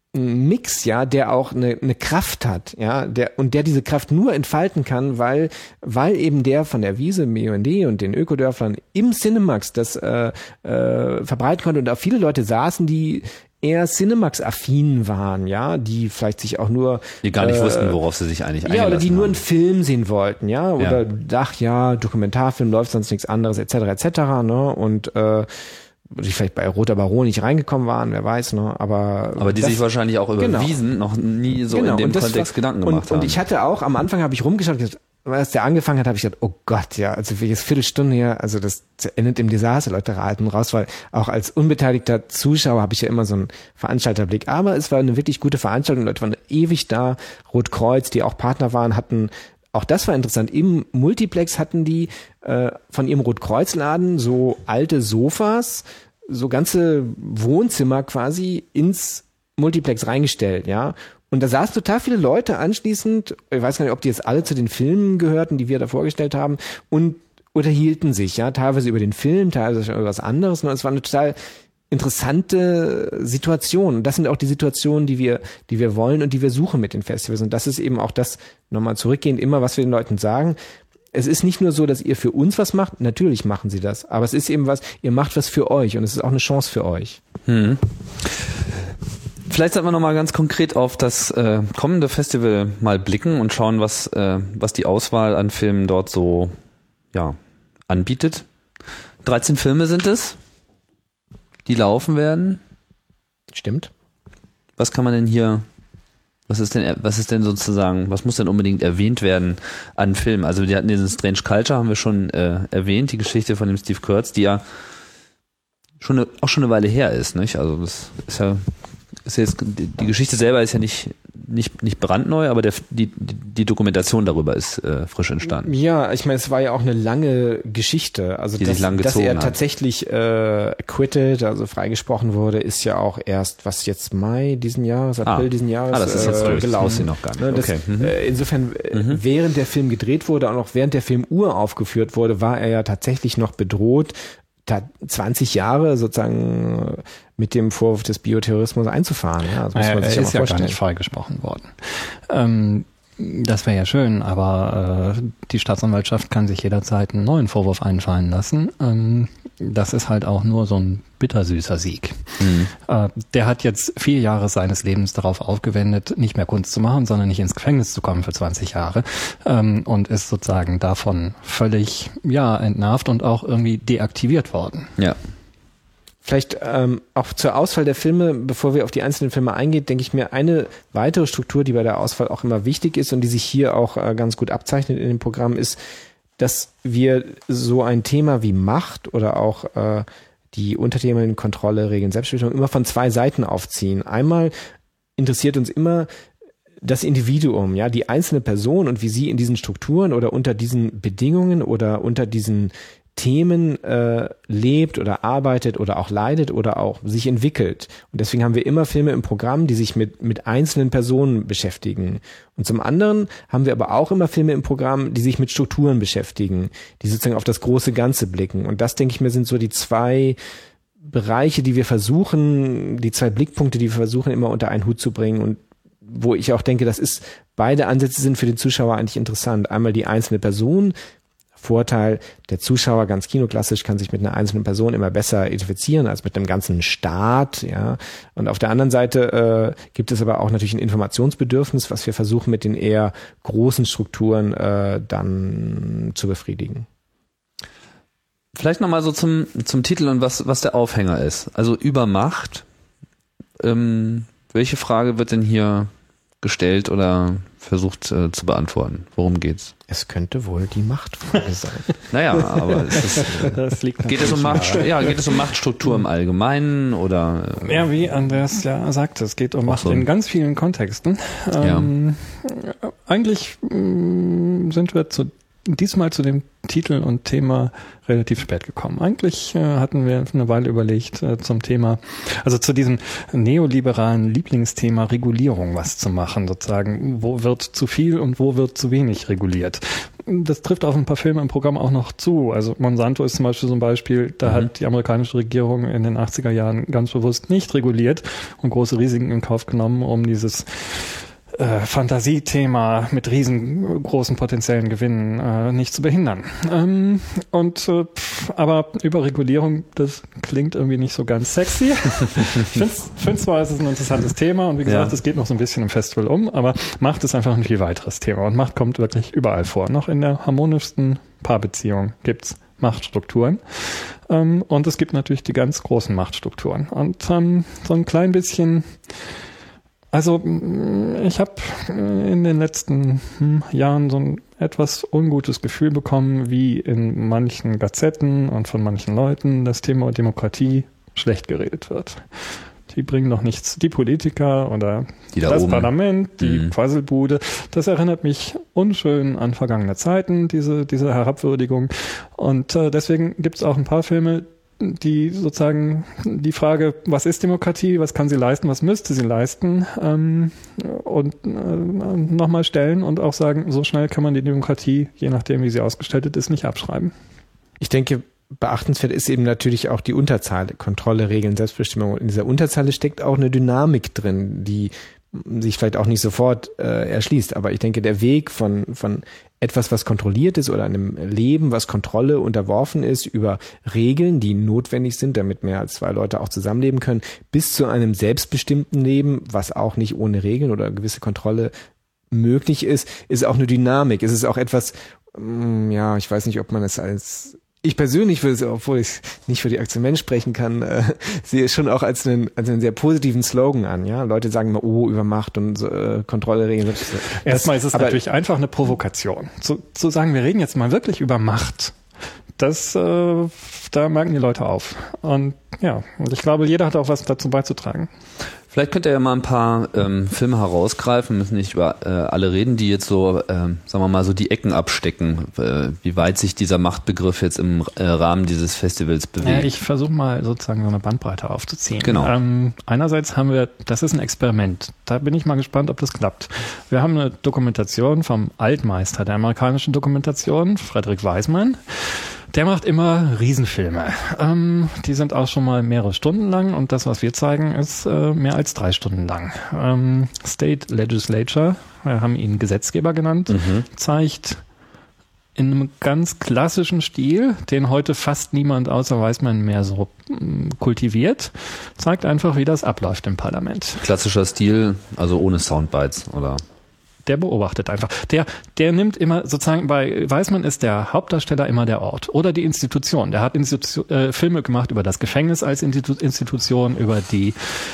[SPEAKER 3] Mix, ja, der auch eine, eine Kraft hat, ja, der und der diese Kraft nur entfalten kann, weil weil eben der von der Wiese, B U N D und den Ökodörflern im Cinemax das äh, äh, verbreiten konnte und auch viele Leute saßen, die eher Cinemax-affin waren, ja, die vielleicht sich auch nur
[SPEAKER 1] die gar nicht
[SPEAKER 3] äh,
[SPEAKER 1] wussten, worauf sie sich eigentlich eingelassen haben.
[SPEAKER 3] Ja, oder die nur einen Film sehen wollten, ja, oder
[SPEAKER 1] ja.
[SPEAKER 3] ach ja, Dokumentarfilm läuft sonst nichts anderes, et cetera, et cetera, ne, und äh, die vielleicht bei Roter Baron nicht reingekommen waren, wer weiß, ne, aber
[SPEAKER 1] aber die
[SPEAKER 3] das,
[SPEAKER 1] sich wahrscheinlich auch über
[SPEAKER 3] genau.
[SPEAKER 1] Wiesen noch nie so
[SPEAKER 3] genau.
[SPEAKER 1] in dem
[SPEAKER 3] und
[SPEAKER 1] Kontext
[SPEAKER 3] war,
[SPEAKER 1] Gedanken
[SPEAKER 3] und,
[SPEAKER 1] gemacht haben.
[SPEAKER 3] Und ich hatte auch, am Anfang habe ich rumgeschaut und gesagt, als der angefangen hat, habe ich gedacht, oh Gott, ja, also für jetzt Viertelstunde hier, also das endet im Desaster, Leute raten raus, weil auch als unbeteiligter Zuschauer habe ich ja immer so einen Veranstalterblick, aber es war eine wirklich gute Veranstaltung, Leute waren ewig da, Rotkreuz, die auch Partner waren, hatten, auch das war interessant, im Multiplex hatten die äh, von ihrem Rotkreuzladen so alte Sofas, so ganze Wohnzimmer quasi ins Multiplex reingestellt, ja, und da saßen total viele Leute anschließend, ich weiß gar nicht, ob die jetzt alle zu den Filmen gehörten, die wir da vorgestellt haben, und unterhielten sich, ja, teilweise über den Film, teilweise über was anderes. Und es war eine total interessante Situation. Und das sind auch die Situationen, die wir, die wir wollen und die wir suchen mit den Festivals. Und das ist eben auch das, nochmal zurückgehend, immer, was wir den Leuten sagen. Es ist nicht nur so, dass ihr für uns was macht, natürlich machen sie das, aber es ist eben was, ihr macht was für euch und es ist auch eine Chance für euch.
[SPEAKER 1] Hm. Vielleicht sollten wir nochmal ganz konkret auf das äh, kommende Festival mal blicken und schauen, was, äh, was die Auswahl an Filmen dort so ja, anbietet. dreizehn Filme sind es, die laufen werden.
[SPEAKER 3] Stimmt.
[SPEAKER 1] Was kann man denn hier, was ist denn, was ist denn sozusagen, was muss denn unbedingt erwähnt werden an Filmen? Also wir hatten diesen Strange Culture, haben wir schon äh, erwähnt, die Geschichte von dem Steve Kurtz, die ja schon eine, auch schon eine Weile her ist, nicht? Also das ist ja Ist jetzt, die Geschichte selber ist ja nicht, nicht, nicht brandneu, aber der, die, die Dokumentation darüber ist äh, frisch entstanden.
[SPEAKER 3] Ja, ich meine, es war ja auch eine lange Geschichte. Also,
[SPEAKER 1] die
[SPEAKER 3] dass,
[SPEAKER 1] sich lang
[SPEAKER 3] dass er
[SPEAKER 1] hat.
[SPEAKER 3] tatsächlich äh, acquitted, also freigesprochen wurde, ist ja auch erst, was jetzt Mai diesen Jahres, April
[SPEAKER 1] ah.
[SPEAKER 3] diesen Jahres
[SPEAKER 1] ah, das ist jetzt
[SPEAKER 3] äh,
[SPEAKER 1] durch.
[SPEAKER 3] gelaufen.
[SPEAKER 1] Das noch gar nicht.
[SPEAKER 3] Ne, das,
[SPEAKER 1] okay. mhm.
[SPEAKER 3] äh, insofern, mhm. während der Film gedreht wurde, auch noch während der Film uraufgeführt wurde, war er ja tatsächlich noch bedroht, zwanzig Jahre sozusagen mit dem Vorwurf des Bioterrorismus einzufahren. Ja, das muss man
[SPEAKER 2] er
[SPEAKER 3] sich ja
[SPEAKER 2] ist
[SPEAKER 3] mal
[SPEAKER 2] ja
[SPEAKER 3] vorstellen.
[SPEAKER 2] gar nicht freigesprochen worden. Ähm, das wäre ja schön, aber äh, die Staatsanwaltschaft kann sich jederzeit einen neuen Vorwurf einfallen lassen. Ähm, das ist halt auch nur so ein bittersüßer Sieg. Mhm. Äh, der hat jetzt vier Jahre seines Lebens darauf aufgewendet, nicht mehr Kunst zu machen, sondern nicht ins Gefängnis zu kommen für zwanzig Jahre ähm, und ist sozusagen davon völlig ja entnervt und auch irgendwie deaktiviert worden.
[SPEAKER 1] Ja.
[SPEAKER 3] Vielleicht ähm, auch zur Auswahl der Filme, bevor wir auf die einzelnen Filme eingehen, denke ich mir, eine weitere Struktur, die bei der Auswahl auch immer wichtig ist und die sich hier auch äh, ganz gut abzeichnet in dem Programm, ist, dass wir so ein Thema wie Macht oder auch äh, die Unterthemen Kontrolle, Regeln, Selbstbestimmung immer von zwei Seiten aufziehen. Einmal interessiert uns immer das Individuum, ja, die einzelne Person und wie sie in diesen Strukturen oder unter diesen Bedingungen oder unter diesen Themen äh, lebt oder arbeitet oder auch leidet oder auch sich entwickelt. Und deswegen haben wir immer Filme im Programm, die sich mit mit einzelnen Personen beschäftigen. Und zum anderen haben wir aber auch immer Filme im Programm, die sich mit Strukturen beschäftigen, die sozusagen auf das große Ganze blicken. Und das, denke ich mir, sind so die zwei Bereiche, die wir versuchen, die zwei Blickpunkte, die wir versuchen, immer unter einen Hut zu bringen und wo ich auch denke, das ist, beide Ansätze sind für den Zuschauer eigentlich interessant. Einmal die einzelne Person. Vorteil, der Zuschauer, ganz kinoklassisch, kann sich mit einer einzelnen Person immer besser identifizieren als mit einem ganzen Staat, ja. Und auf der anderen Seite äh, gibt es aber auch natürlich ein Informationsbedürfnis, was wir versuchen mit den eher großen Strukturen äh, dann zu befriedigen.
[SPEAKER 1] Vielleicht nochmal so zum, zum Titel und was, was der Aufhänger ist. Also Übermacht. Ähm, welche Frage wird denn hier gestellt oder versucht äh, zu beantworten? Worum geht's?
[SPEAKER 3] Es könnte wohl die Machtfrage sein.
[SPEAKER 1] Naja, aber es ist,
[SPEAKER 2] das liegt
[SPEAKER 1] geht es um Machtstruktur, ja, geht es um Machtstruktur im Allgemeinen oder? Äh,
[SPEAKER 2] ja, wie Andreas ja sagte, es geht um Macht so in ganz vielen Kontexten. Ähm, ja. Eigentlich mh, sind wir zu diesmal zu dem Titel und Thema relativ spät gekommen. Eigentlich äh, hatten wir eine Weile überlegt, äh, zum Thema, also zu diesem neoliberalen Lieblingsthema Regulierung was zu machen, sozusagen, wo wird zu viel und wo wird zu wenig reguliert. Das trifft auf ein paar Filme im Programm auch noch zu. Also Monsanto ist zum Beispiel so ein Beispiel, da mhm. hat die amerikanische Regierung in den achtziger Jahren ganz bewusst nicht reguliert und große Risiken in Kauf genommen, um dieses Äh, Fantasiethema mit riesengroßen potenziellen Gewinnen äh, nicht zu behindern. Ähm, und äh, pff, aber Überregulierung, das klingt irgendwie nicht so ganz sexy. Ich finde zwar, es ist ein interessantes Thema und wie gesagt, es ja. geht noch so ein bisschen im Festival um, aber Macht ist einfach ein viel weiteres Thema und Macht kommt wirklich überall vor. Noch in der harmonischsten Paarbeziehung gibt's Machtstrukturen. Ähm, und es gibt natürlich die ganz großen Machtstrukturen. Und ähm, so ein klein bisschen Also ich habe in den letzten Jahren so ein etwas ungutes Gefühl bekommen, wie in manchen Gazetten und von manchen Leuten das Thema Demokratie schlecht geredet wird. Die bringen doch nichts. Die Politiker oder
[SPEAKER 1] die da
[SPEAKER 2] das
[SPEAKER 1] oben.
[SPEAKER 2] Parlament, die
[SPEAKER 1] mhm.
[SPEAKER 2] Quasselbude, das erinnert mich unschön an vergangene Zeiten, diese, diese Herabwürdigung. Und äh, deswegen gibt es auch ein paar Filme, die sozusagen die Frage, was ist Demokratie, was kann sie leisten, was müsste sie leisten, ähm, und äh, nochmal stellen und auch sagen, so schnell kann man die Demokratie, je nachdem wie sie ausgestaltet ist, nicht abschreiben.
[SPEAKER 3] Ich denke, beachtenswert ist eben natürlich auch die Unterzahl, Kontrolle, Regeln, Selbstbestimmung. Und in dieser Unterzahl steckt auch eine Dynamik drin, die sich vielleicht auch nicht sofort äh, erschließt. Aber ich denke, der Weg von, von etwas, was kontrolliert ist oder einem Leben, was Kontrolle unterworfen ist, über Regeln, die notwendig sind, damit mehr als zwei Leute auch zusammenleben können, bis zu einem selbstbestimmten Leben, was auch nicht ohne Regeln oder gewisse Kontrolle möglich ist, ist auch eine Dynamik. Es ist auch etwas, ja, ich weiß nicht, ob man es als Ich persönlich würde es, obwohl ich nicht für die Aktion Mensch sprechen kann, äh, sehe es schon auch als einen, als einen sehr positiven Slogan an. Ja, Leute sagen immer, oh, Übermacht und äh, Kontrolle regeln.
[SPEAKER 2] Erstmal ist es natürlich einfach eine Provokation. Zu, zu sagen, wir reden jetzt mal wirklich über Macht, das, äh, da merken die Leute auf. Und ja, und ich glaube, jeder hat auch was dazu beizutragen.
[SPEAKER 1] Vielleicht könnt ihr ja mal ein paar ähm, Filme herausgreifen, wir müssen nicht über äh, alle reden, die jetzt so, ähm, sagen wir mal, so die Ecken abstecken, äh, wie weit sich dieser Machtbegriff jetzt im äh, Rahmen dieses Festivals bewegt.
[SPEAKER 2] Ja, ich versuche mal sozusagen so eine Bandbreite aufzuziehen.
[SPEAKER 1] Genau.
[SPEAKER 2] Ähm, einerseits haben wir, das ist ein Experiment, da bin ich mal gespannt, ob das klappt. Wir haben eine Dokumentation vom Altmeister der amerikanischen Dokumentation, Frederick Wiseman. Der macht immer Riesenfilme. Ähm, die sind auch schon mal mehrere Stunden lang und das, was wir zeigen, ist äh, mehr als drei Stunden lang. Ähm, State Legislature, wir haben ihn Gesetzgeber genannt, mhm. zeigt in einem ganz klassischen Stil, den heute fast niemand außer Wiseman mehr so mh, kultiviert, zeigt einfach, wie das abläuft im Parlament.
[SPEAKER 1] Klassischer Stil, also ohne Soundbites, oder?
[SPEAKER 2] Der beobachtet einfach. Der, der nimmt immer sozusagen, bei Wiseman ist der Hauptdarsteller immer der Ort oder die Institution. Der hat Institu- äh, Filme gemacht über das Gefängnis als Institu- Institution, über die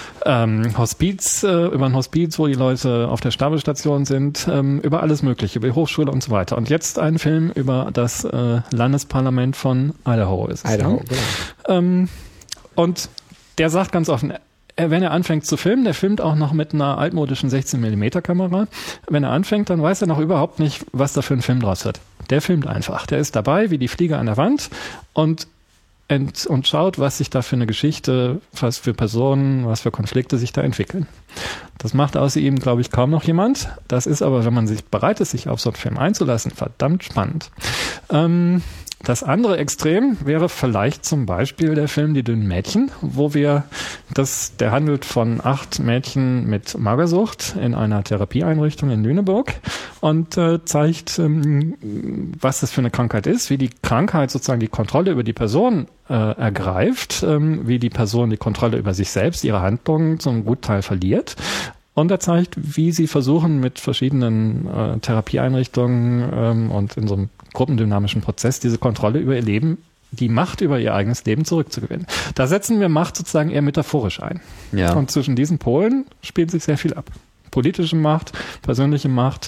[SPEAKER 2] ähm, Hospiz, äh, über ein Hospiz, wo die Leute auf der Stabelstation sind, ähm, über alles Mögliche, über die Hochschule und so weiter. Und jetzt ein Film über das äh, Landesparlament von Idaho ist es.
[SPEAKER 3] Idaho,
[SPEAKER 2] ne?
[SPEAKER 3] genau.
[SPEAKER 2] Ähm, und der sagt ganz offen, wenn er anfängt zu filmen, der filmt auch noch mit einer altmodischen sechzehn Millimeter Kamera. Wenn er anfängt, dann weiß er noch überhaupt nicht, was da für ein Film draus wird. Der filmt einfach. Der ist dabei, wie die Fliege an der Wand und, ent, und schaut, was sich da für eine Geschichte, was für Personen, was für Konflikte sich da entwickeln. Das macht außer ihm, glaube ich, kaum noch jemand. Das ist aber, wenn man sich bereit ist, sich auf so einen Film einzulassen, verdammt spannend. Ähm, Das andere Extrem wäre vielleicht zum Beispiel der Film Die dünnen Mädchen, wo wir, das, der handelt von acht Mädchen mit Magersucht in einer Therapieeinrichtung in Lüneburg und äh, zeigt, ähm, was das für eine Krankheit ist, wie die Krankheit sozusagen die Kontrolle über die Person äh, ergreift, ähm, wie die Person die Kontrolle über sich selbst, ihre Handlungen zum Gutteil verliert. Und er zeigt, wie sie versuchen, mit verschiedenen äh, Therapieeinrichtungen ähm, und in so einem gruppendynamischen Prozess diese Kontrolle über ihr Leben, die Macht über ihr eigenes Leben zurückzugewinnen. Da setzen wir Macht sozusagen eher metaphorisch ein.
[SPEAKER 1] Ja.
[SPEAKER 2] Und zwischen diesen Polen spielt sich sehr viel ab. Politische Macht, persönliche Macht.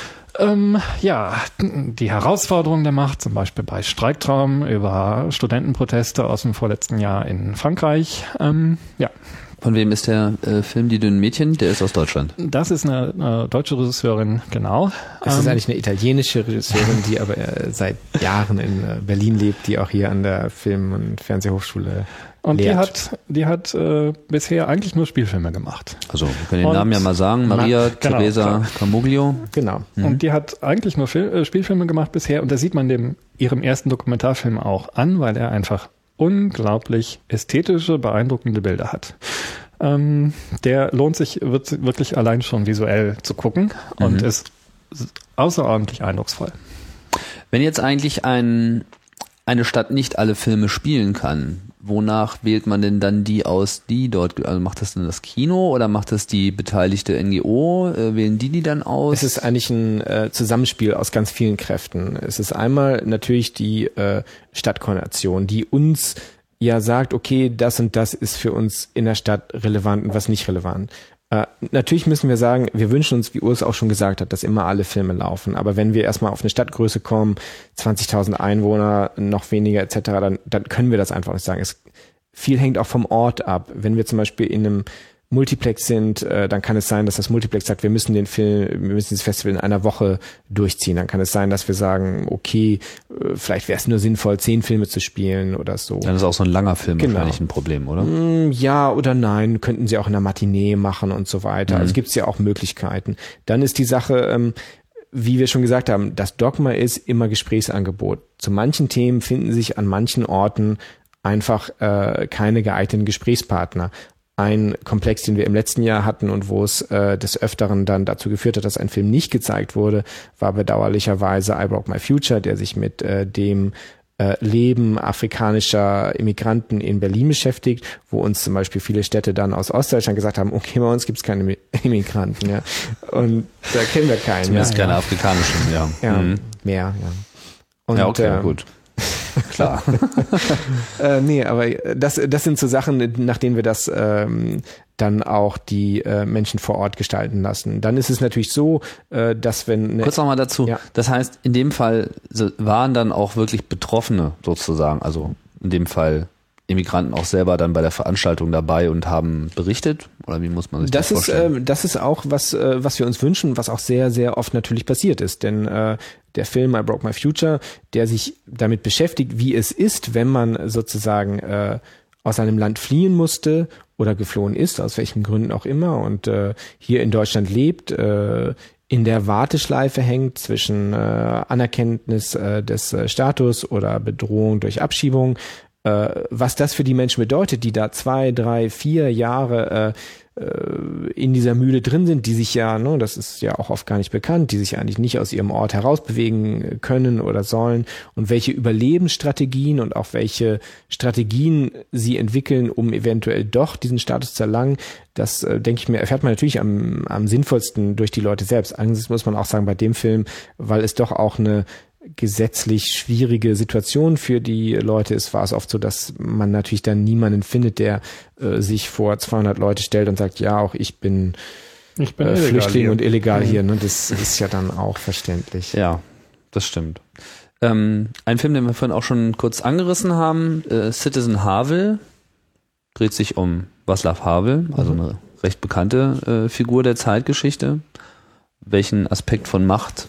[SPEAKER 2] Ähm, ja, die Herausforderung der Macht, zum Beispiel bei Streiktraum über Studentenproteste aus dem vorletzten Jahr in Frankreich. Ähm, ja.
[SPEAKER 1] Von wem ist der äh, Film Die dünnen Mädchen? Der ist aus Deutschland.
[SPEAKER 2] Das ist eine, eine deutsche Regisseurin, genau.
[SPEAKER 3] Es ist eigentlich eine italienische Regisseurin, die aber äh, seit Jahren in äh, Berlin lebt, die auch hier an der Film- und Fernsehhochschule
[SPEAKER 2] Und
[SPEAKER 3] lehrt.
[SPEAKER 2] die hat, die hat äh, bisher eigentlich nur Spielfilme gemacht.
[SPEAKER 1] Also wir können den
[SPEAKER 2] Und
[SPEAKER 1] Namen ja mal sagen. Maria
[SPEAKER 2] Ma- genau,
[SPEAKER 1] Teresa
[SPEAKER 2] klar.
[SPEAKER 1] Camuglio.
[SPEAKER 3] Genau.
[SPEAKER 1] Mhm.
[SPEAKER 2] Und die hat eigentlich nur Fil- äh, Spielfilme gemacht bisher. Und das sieht man dem ihrem ersten Dokumentarfilm auch an, weil er einfach unglaublich ästhetische, beeindruckende Bilder hat. Ähm, der lohnt sich wird, wirklich allein schon visuell zu gucken und
[SPEAKER 1] Mhm.
[SPEAKER 2] ist außerordentlich eindrucksvoll.
[SPEAKER 1] Wenn jetzt eigentlich ein, eine Stadt nicht alle Filme spielen kann, wonach wählt man denn dann die aus, die dort, also macht das denn das Kino oder macht das die beteiligte N G O? Äh, wählen die die dann aus?
[SPEAKER 3] Es ist eigentlich ein äh, Zusammenspiel aus ganz vielen Kräften. Es ist einmal natürlich die äh, Stadtkoordination, die uns ja sagt, okay, das und das ist für uns in der Stadt relevant und was nicht relevant. Äh, natürlich müssen wir sagen, wir wünschen uns, wie Urs auch schon gesagt hat, dass immer alle Filme laufen. Aber wenn wir erstmal auf eine Stadtgröße kommen, zwanzigtausend Einwohner, noch weniger et cetera, dann, dann können wir das einfach nicht sagen. Es, viel hängt auch vom Ort ab. Wenn wir zum Beispiel in einem Multiplex sind, äh, dann kann es sein, dass das Multiplex sagt, wir müssen den Film, wir müssen das Festival in einer Woche durchziehen. Dann kann es sein, dass wir sagen, okay, äh, vielleicht wäre es nur sinnvoll, zehn Filme zu spielen oder so.
[SPEAKER 1] Dann ist auch so ein langer Film
[SPEAKER 3] Genau.
[SPEAKER 1] wahrscheinlich ein Problem, oder?
[SPEAKER 3] Mm, Ja oder nein, könnten sie auch in der Matinee machen und so weiter.
[SPEAKER 1] Mhm.
[SPEAKER 3] Also gibt es ja auch Möglichkeiten. Dann ist die Sache, ähm, wie wir schon gesagt haben, das Dogma ist immer Gesprächsangebot. Zu manchen Themen finden sich an manchen Orten einfach äh, keine geeigneten Gesprächspartner. Ein Komplex, den wir im letzten Jahr hatten und wo es äh, des Öfteren dann dazu geführt hat, dass ein Film nicht gezeigt wurde, war bedauerlicherweise I Broke My Future, der sich mit äh, dem äh, Leben afrikanischer Immigranten in Berlin beschäftigt, wo uns zum Beispiel viele Städte dann aus Ostdeutschland gesagt haben, okay, bei uns gibt es keine Immigranten, ja. Und da kennen wir keinen.
[SPEAKER 1] Zumindest
[SPEAKER 3] ja.
[SPEAKER 1] keine afrikanischen, ja.
[SPEAKER 3] Ja,
[SPEAKER 1] Mhm.
[SPEAKER 3] mehr, ja. Und,
[SPEAKER 1] Ja, okay,
[SPEAKER 3] äh,
[SPEAKER 1] gut. Klar.
[SPEAKER 3] äh, nee, aber das, das sind so Sachen, nach denen wir das ähm, dann auch die äh, Menschen vor Ort gestalten lassen. Dann ist es natürlich so, äh, dass wenn...
[SPEAKER 1] Kurz nochmal dazu.
[SPEAKER 3] Ja.
[SPEAKER 1] Das heißt, in dem Fall so- waren dann auch wirklich Betroffene sozusagen, also in dem Fall Immigranten auch selber dann bei der Veranstaltung dabei und haben berichtet? Oder wie muss man sich das,
[SPEAKER 3] Das ist,
[SPEAKER 1] vorstellen?
[SPEAKER 3] äh, das ist auch was, äh, was wir uns wünschen, was auch sehr, sehr oft natürlich passiert ist. Denn äh, der Film I Broke My Future, der sich damit beschäftigt, wie es ist, wenn man sozusagen äh, aus einem Land fliehen musste oder geflohen ist, aus welchen Gründen auch immer, und äh, hier in Deutschland lebt, äh, in der Warteschleife hängt zwischen äh, Anerkenntnis äh, des äh, Status oder Bedrohung durch Abschiebung, äh, was das für die Menschen bedeutet, die da zwei, drei, vier Jahre äh, in dieser Mühle drin sind, die sich ja, ne, das ist ja auch oft gar nicht bekannt, die sich eigentlich nicht aus ihrem Ort herausbewegen können oder sollen, und welche Überlebensstrategien und auch welche Strategien sie entwickeln, um eventuell doch diesen Status zu erlangen, das, äh, denke ich mir, erfährt man natürlich am, am sinnvollsten durch die Leute selbst. Allerdings muss man auch sagen, bei dem Film, weil es doch auch eine gesetzlich schwierige Situation für die Leute ist, war es oft so, dass man natürlich dann niemanden findet, der äh, sich vor zweihundert Leute stellt und sagt, ja, auch ich bin,
[SPEAKER 2] Ich bin
[SPEAKER 3] äh,
[SPEAKER 2] illegal
[SPEAKER 3] Flüchtling
[SPEAKER 2] hier.
[SPEAKER 3] und illegal
[SPEAKER 2] Mhm.
[SPEAKER 3] hier. Ne? Das ist ja dann auch verständlich.
[SPEAKER 1] Ja, das stimmt. Ähm, ein Film, den wir vorhin auch schon kurz angerissen haben, äh, Citizen Havel, dreht sich um Václav Havel, also eine recht bekannte äh, Figur der Zeitgeschichte. Welchen Aspekt von Macht,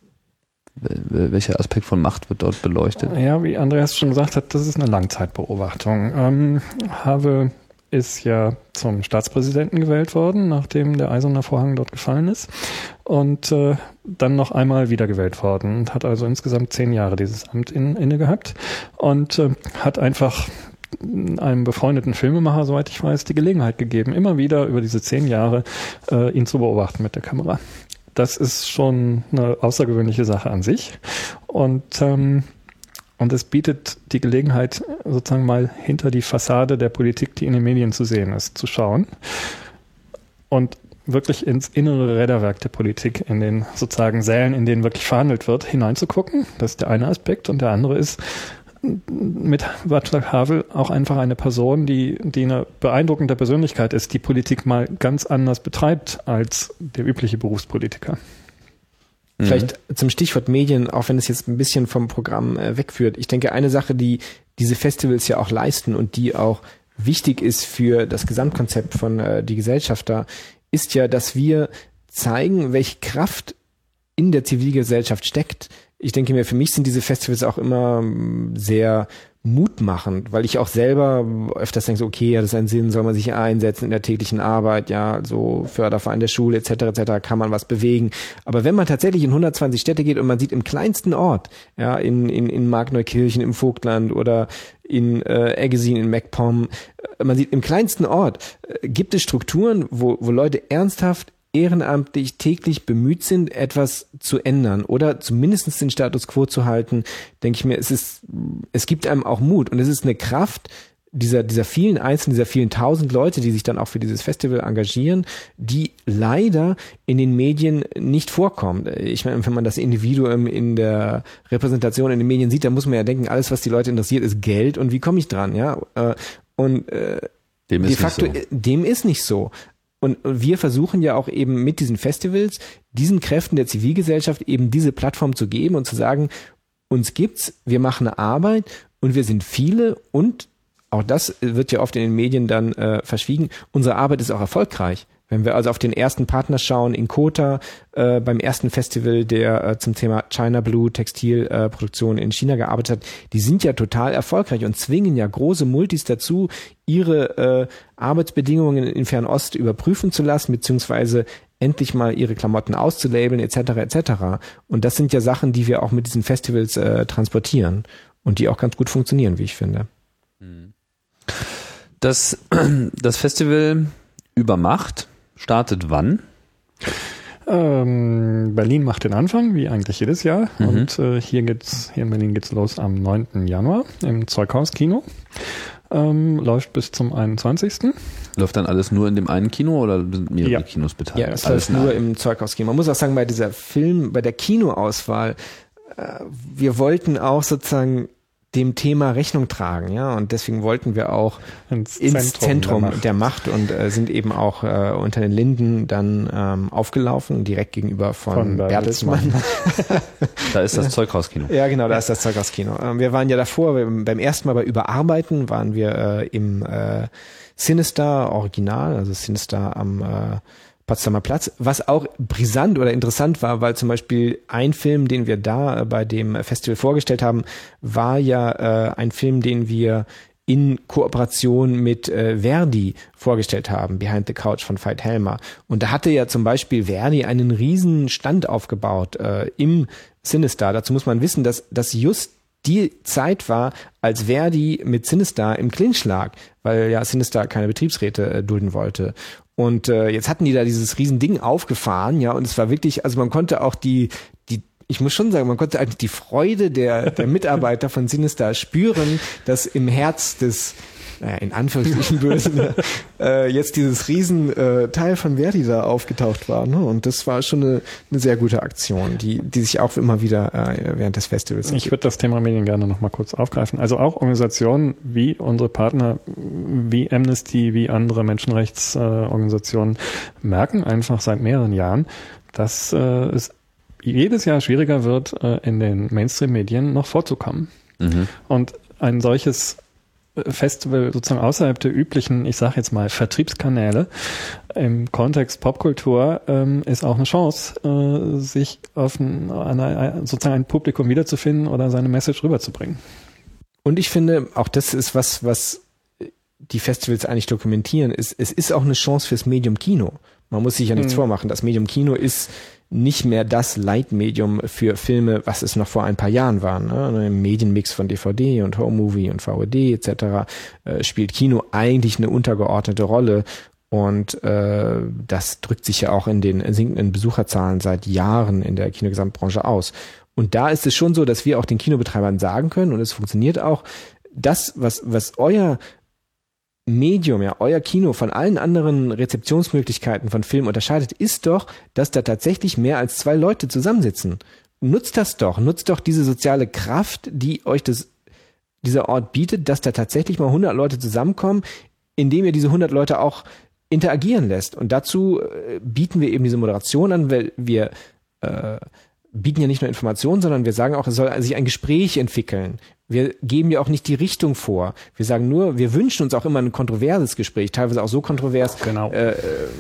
[SPEAKER 1] wel- welcher Aspekt von Macht wird dort beleuchtet?
[SPEAKER 2] Ja, wie Andreas schon gesagt hat, das ist eine Langzeitbeobachtung. Ähm, Havel ist ja zum Staatspräsidenten gewählt worden, nachdem der Eiserne Vorhang dort gefallen ist. Und äh, dann noch einmal wiedergewählt worden und hat also insgesamt zehn Jahre dieses Amt in, inne gehabt und äh, hat einfach einem befreundeten Filmemacher, soweit ich weiß, die Gelegenheit gegeben, immer wieder über diese zehn Jahre äh, ihn zu beobachten mit der Kamera. Das ist schon eine außergewöhnliche Sache an sich. Und ähm, und es bietet die Gelegenheit, sozusagen mal hinter die Fassade der Politik, die in den Medien zu sehen ist, zu schauen und wirklich ins innere Räderwerk der Politik, in den sozusagen Sälen, in denen wirklich verhandelt wird, hineinzugucken. Das ist der eine Aspekt. Und der andere ist, mit Václav Havel auch einfach eine Person, die, die eine beeindruckende Persönlichkeit ist, die Politik mal ganz anders betreibt als der übliche Berufspolitiker.
[SPEAKER 3] Vielleicht zum Stichwort Medien, auch wenn es jetzt ein bisschen vom Programm äh, wegführt. Ich denke, eine Sache, die diese Festivals ja auch leisten und die auch wichtig ist für das Gesamtkonzept von äh, die Gesellschafter, ist ja, dass wir zeigen, welche Kraft in der Zivilgesellschaft steckt. Ich denke mir, für mich sind diese Festivals auch immer sehr mutmachend, weil ich auch selber öfters denke, so, okay, ja, das ist ein Sinn, soll man sich einsetzen in der täglichen Arbeit, ja, so Förderverein der Schule et cetera et cetera, kann man was bewegen. Aber wenn man tatsächlich in hundertzwanzig Städte geht und man sieht im kleinsten Ort, ja, in in in Markneukirchen im Vogtland oder in äh, Eggesin in MacPom, man sieht im kleinsten Ort, äh, gibt es Strukturen, wo wo Leute ernsthaft ehrenamtlich täglich bemüht sind, etwas zu ändern oder zumindest den Status quo zu halten, denke ich mir, es ist, es gibt einem auch Mut und es ist eine Kraft dieser, dieser vielen Einzelnen, dieser vielen tausend Leute, die sich dann auch für dieses Festival engagieren, die leider in den Medien nicht vorkommt. Ich meine, wenn man das Individuum in der Repräsentation in den Medien sieht, dann muss man ja denken, alles, was die Leute interessiert, ist Geld und wie komme ich dran, ja? Und
[SPEAKER 1] dem ist
[SPEAKER 3] de facto,
[SPEAKER 1] nicht so.
[SPEAKER 3] dem ist nicht so. Und wir versuchen ja auch eben mit diesen Festivals, diesen Kräften der Zivilgesellschaft eben diese Plattform zu geben und zu sagen, uns gibt's, wir machen eine Arbeit und wir sind viele und auch das wird ja oft in den Medien dann äh, verschwiegen, unsere Arbeit ist auch erfolgreich. Wenn wir also auf den ersten Partner schauen, in Kota, äh, beim ersten Festival, der äh, zum Thema China Blue Textilproduktion äh, in China gearbeitet hat, die sind ja total erfolgreich und zwingen ja große Multis dazu, ihre äh, Arbeitsbedingungen in Fernost überprüfen zu lassen, beziehungsweise endlich mal ihre Klamotten auszulabeln, et cetera et cetera. Und das sind ja Sachen, die wir auch mit diesen Festivals äh, transportieren und die auch ganz gut funktionieren, wie ich finde.
[SPEAKER 1] Das, das Festival Übermacht startet wann?
[SPEAKER 2] Ähm, Berlin macht den Anfang, wie eigentlich jedes Jahr.
[SPEAKER 1] Mhm.
[SPEAKER 2] Und äh, hier geht's, hier in Berlin geht's los am neunten Januar im Zeughaus-Kino. Ähm, läuft bis zum einundzwanzigsten
[SPEAKER 1] Läuft dann alles nur in dem einen Kino oder sind mehrere
[SPEAKER 2] Ja.
[SPEAKER 1] Kinos beteiligt?
[SPEAKER 3] Ja, es
[SPEAKER 1] alles
[SPEAKER 3] läuft nur
[SPEAKER 1] nah.
[SPEAKER 3] im Zeughaus-Kino. Man muss auch sagen, bei dieser Film, bei der Kinoauswahl, äh, wir wollten auch sozusagen dem Thema Rechnung tragen, ja, und deswegen wollten wir auch
[SPEAKER 2] ins,
[SPEAKER 3] ins
[SPEAKER 2] Zentrum,
[SPEAKER 3] Zentrum
[SPEAKER 2] der Macht.
[SPEAKER 3] der Macht und äh, sind eben auch äh, unter den Linden dann ähm, aufgelaufen, direkt gegenüber von,
[SPEAKER 2] Von
[SPEAKER 3] Bertelsmann.
[SPEAKER 2] Bertelsmann.
[SPEAKER 1] Da ist das Zeughauskino.
[SPEAKER 3] Ja, genau, da ist das Zeughauskino. Ähm, wir waren ja davor, wir, beim ersten Mal bei Überarbeiten waren wir äh, im äh, Cinestar Original, also Cinestar am äh, Potsdamer Platz, was auch brisant oder interessant war, weil zum Beispiel ein Film, den wir da äh, bei dem Festival vorgestellt haben, war ja äh, ein Film, den wir in Kooperation mit äh, Verdi vorgestellt haben, Behind the Couch von Veit Helmer. Und da hatte ja zum Beispiel Verdi einen riesen Stand aufgebaut äh, im Cinestar. Dazu muss man wissen, dass das just die Zeit war, als Verdi mit Cinestar im Clinch lag, weil ja Cinestar keine Betriebsräte äh, dulden wollte. Und äh, jetzt hatten die da dieses riesen Ding aufgefahren, ja, und es war wirklich, also man konnte auch die, die, ich muss schon sagen, man konnte eigentlich die Freude der, der Mitarbeiter von Cinestar spüren, dass im Herz des, naja, in Anführungsstrichen bösen, äh, jetzt dieses riesen äh, Teil von Verdi da aufgetaucht war, ne? Und das war schon eine, eine sehr gute Aktion, die, die sich auch immer wieder äh, während des Festivals.
[SPEAKER 2] Ich würde das Thema Medien gerne noch mal kurz aufgreifen. Also auch Organisationen wie unsere Partner, wie Amnesty, wie andere Menschenrechtsorganisationen äh, merken einfach seit mehreren Jahren, dass äh, es jedes Jahr schwieriger wird, äh, in den Mainstream-Medien noch vorzukommen.
[SPEAKER 1] Mhm.
[SPEAKER 2] Und ein solches Festival sozusagen außerhalb der üblichen, ich sage jetzt mal, Vertriebskanäle im Kontext Popkultur ähm, ist auch eine Chance, äh, sich auf ein, eine, sozusagen ein Publikum wiederzufinden oder seine Message rüberzubringen.
[SPEAKER 3] Und ich finde, auch das ist was, was die Festivals eigentlich dokumentieren. Es, es ist auch eine Chance fürs Medium Kino. Man muss sich ja nichts mhm. vormachen. Das Medium Kino ist nicht mehr das Leitmedium für Filme, was es noch vor ein paar Jahren war. Ne? Im Medienmix von D V D und Home-Movie und V O D et cetera äh, spielt Kino eigentlich eine untergeordnete Rolle. Und äh, das drückt sich ja auch in den sinkenden Besucherzahlen seit Jahren in der Kinogesamtbranche aus. Und da ist es schon so, dass wir auch den Kinobetreibern sagen können, und es funktioniert auch, das, was, was euer Medium, ja, euer Kino von allen anderen Rezeptionsmöglichkeiten von Film unterscheidet, ist doch, dass da tatsächlich mehr als zwei Leute zusammensitzen. Nutzt das doch, nutzt doch diese soziale Kraft, die euch das, dieser Ort bietet, dass da tatsächlich mal hundert Leute zusammenkommen, indem ihr diese hundert Leute auch interagieren lässt. Und dazu äh, bieten wir eben diese Moderation an, weil wir äh, bieten ja nicht nur Informationen, sondern wir sagen auch, es soll sich ein Gespräch entwickeln. Wir geben ja auch nicht die Richtung vor. Wir sagen nur, wir wünschen uns auch immer ein kontroverses Gespräch, teilweise auch so kontrovers,
[SPEAKER 2] genau.
[SPEAKER 3] äh,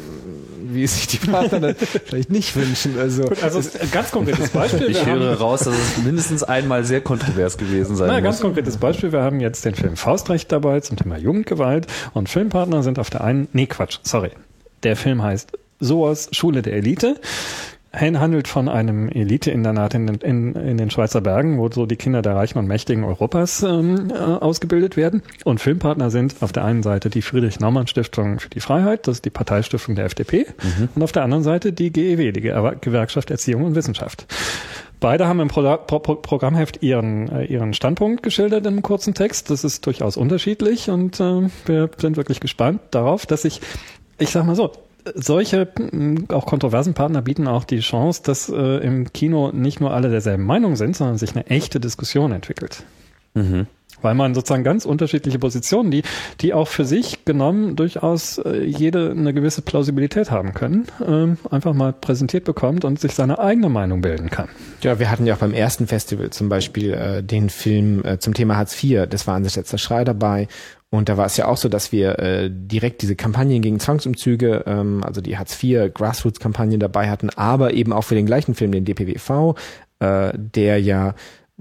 [SPEAKER 3] wie es sich die Partner dann vielleicht nicht wünschen. Also,
[SPEAKER 2] Gut, also ein ganz konkretes Beispiel.
[SPEAKER 1] Ich höre raus, dass es mindestens einmal sehr kontrovers gewesen sein
[SPEAKER 2] Na,
[SPEAKER 1] muss.
[SPEAKER 2] Ganz konkretes Beispiel. Wir haben jetzt den Film Faustrecht dabei zum Thema Jugendgewalt und Filmpartner sind auf der einen, nee Quatsch, sorry. Der Film heißt S O A S, Schule der Elite. Handelt von einem Elite-Internat in, in, in den Schweizer Bergen, wo so die Kinder der Reichen und Mächtigen Europas ähm, äh, ausgebildet werden. Und Filmpartner sind auf der einen Seite die Friedrich-Naumann-Stiftung für die Freiheit, das ist die Parteistiftung der F D P, mhm. und auf der anderen Seite die G E W, die Gewerkschaft Erziehung und Wissenschaft. Beide haben im Pro- Pro- Pro- Programmheft ihren, äh, ihren Standpunkt geschildert in einem kurzen Text. Das ist durchaus unterschiedlich und äh, wir sind wirklich gespannt darauf, dass ich, ich sag mal so, solche auch kontroversen Partner bieten auch die Chance, dass äh, im Kino nicht nur alle derselben Meinung sind, sondern sich eine echte Diskussion entwickelt. Mhm. Weil man sozusagen ganz unterschiedliche Positionen, die die auch für sich genommen durchaus äh, jede eine gewisse Plausibilität haben können, ähm, einfach mal präsentiert bekommt und sich seine eigene Meinung bilden kann.
[SPEAKER 3] Ja, wir hatten ja auch beim ersten Festival zum Beispiel äh, den Film äh, zum Thema Hartz vier, das war Ansich letzter Schrei dabei. Und da war es ja auch so, dass wir äh, direkt diese Kampagnen gegen Zwangsumzüge, ähm, also die Hartz vier Grassroots-Kampagne dabei hatten, aber eben auch für den gleichen Film, den D P W V, äh, der ja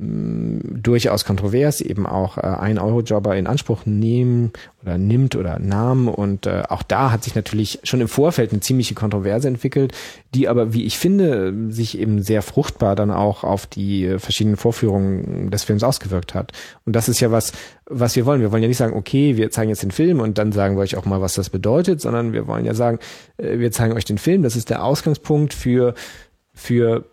[SPEAKER 3] durchaus kontrovers eben auch äh, ein-Euro-Jobber in Anspruch nehmen oder nimmt oder nahm und äh, auch da hat sich natürlich schon im Vorfeld eine ziemliche Kontroverse entwickelt, die aber, wie ich finde, sich eben sehr fruchtbar dann auch auf die äh, verschiedenen Vorführungen des Films ausgewirkt hat. Und das ist ja was, was wir wollen. Wir wollen ja nicht sagen, okay, wir zeigen jetzt den Film und dann sagen wir euch auch mal, was das bedeutet, sondern wir wollen ja sagen, äh, wir zeigen euch den Film, das ist der Ausgangspunkt für für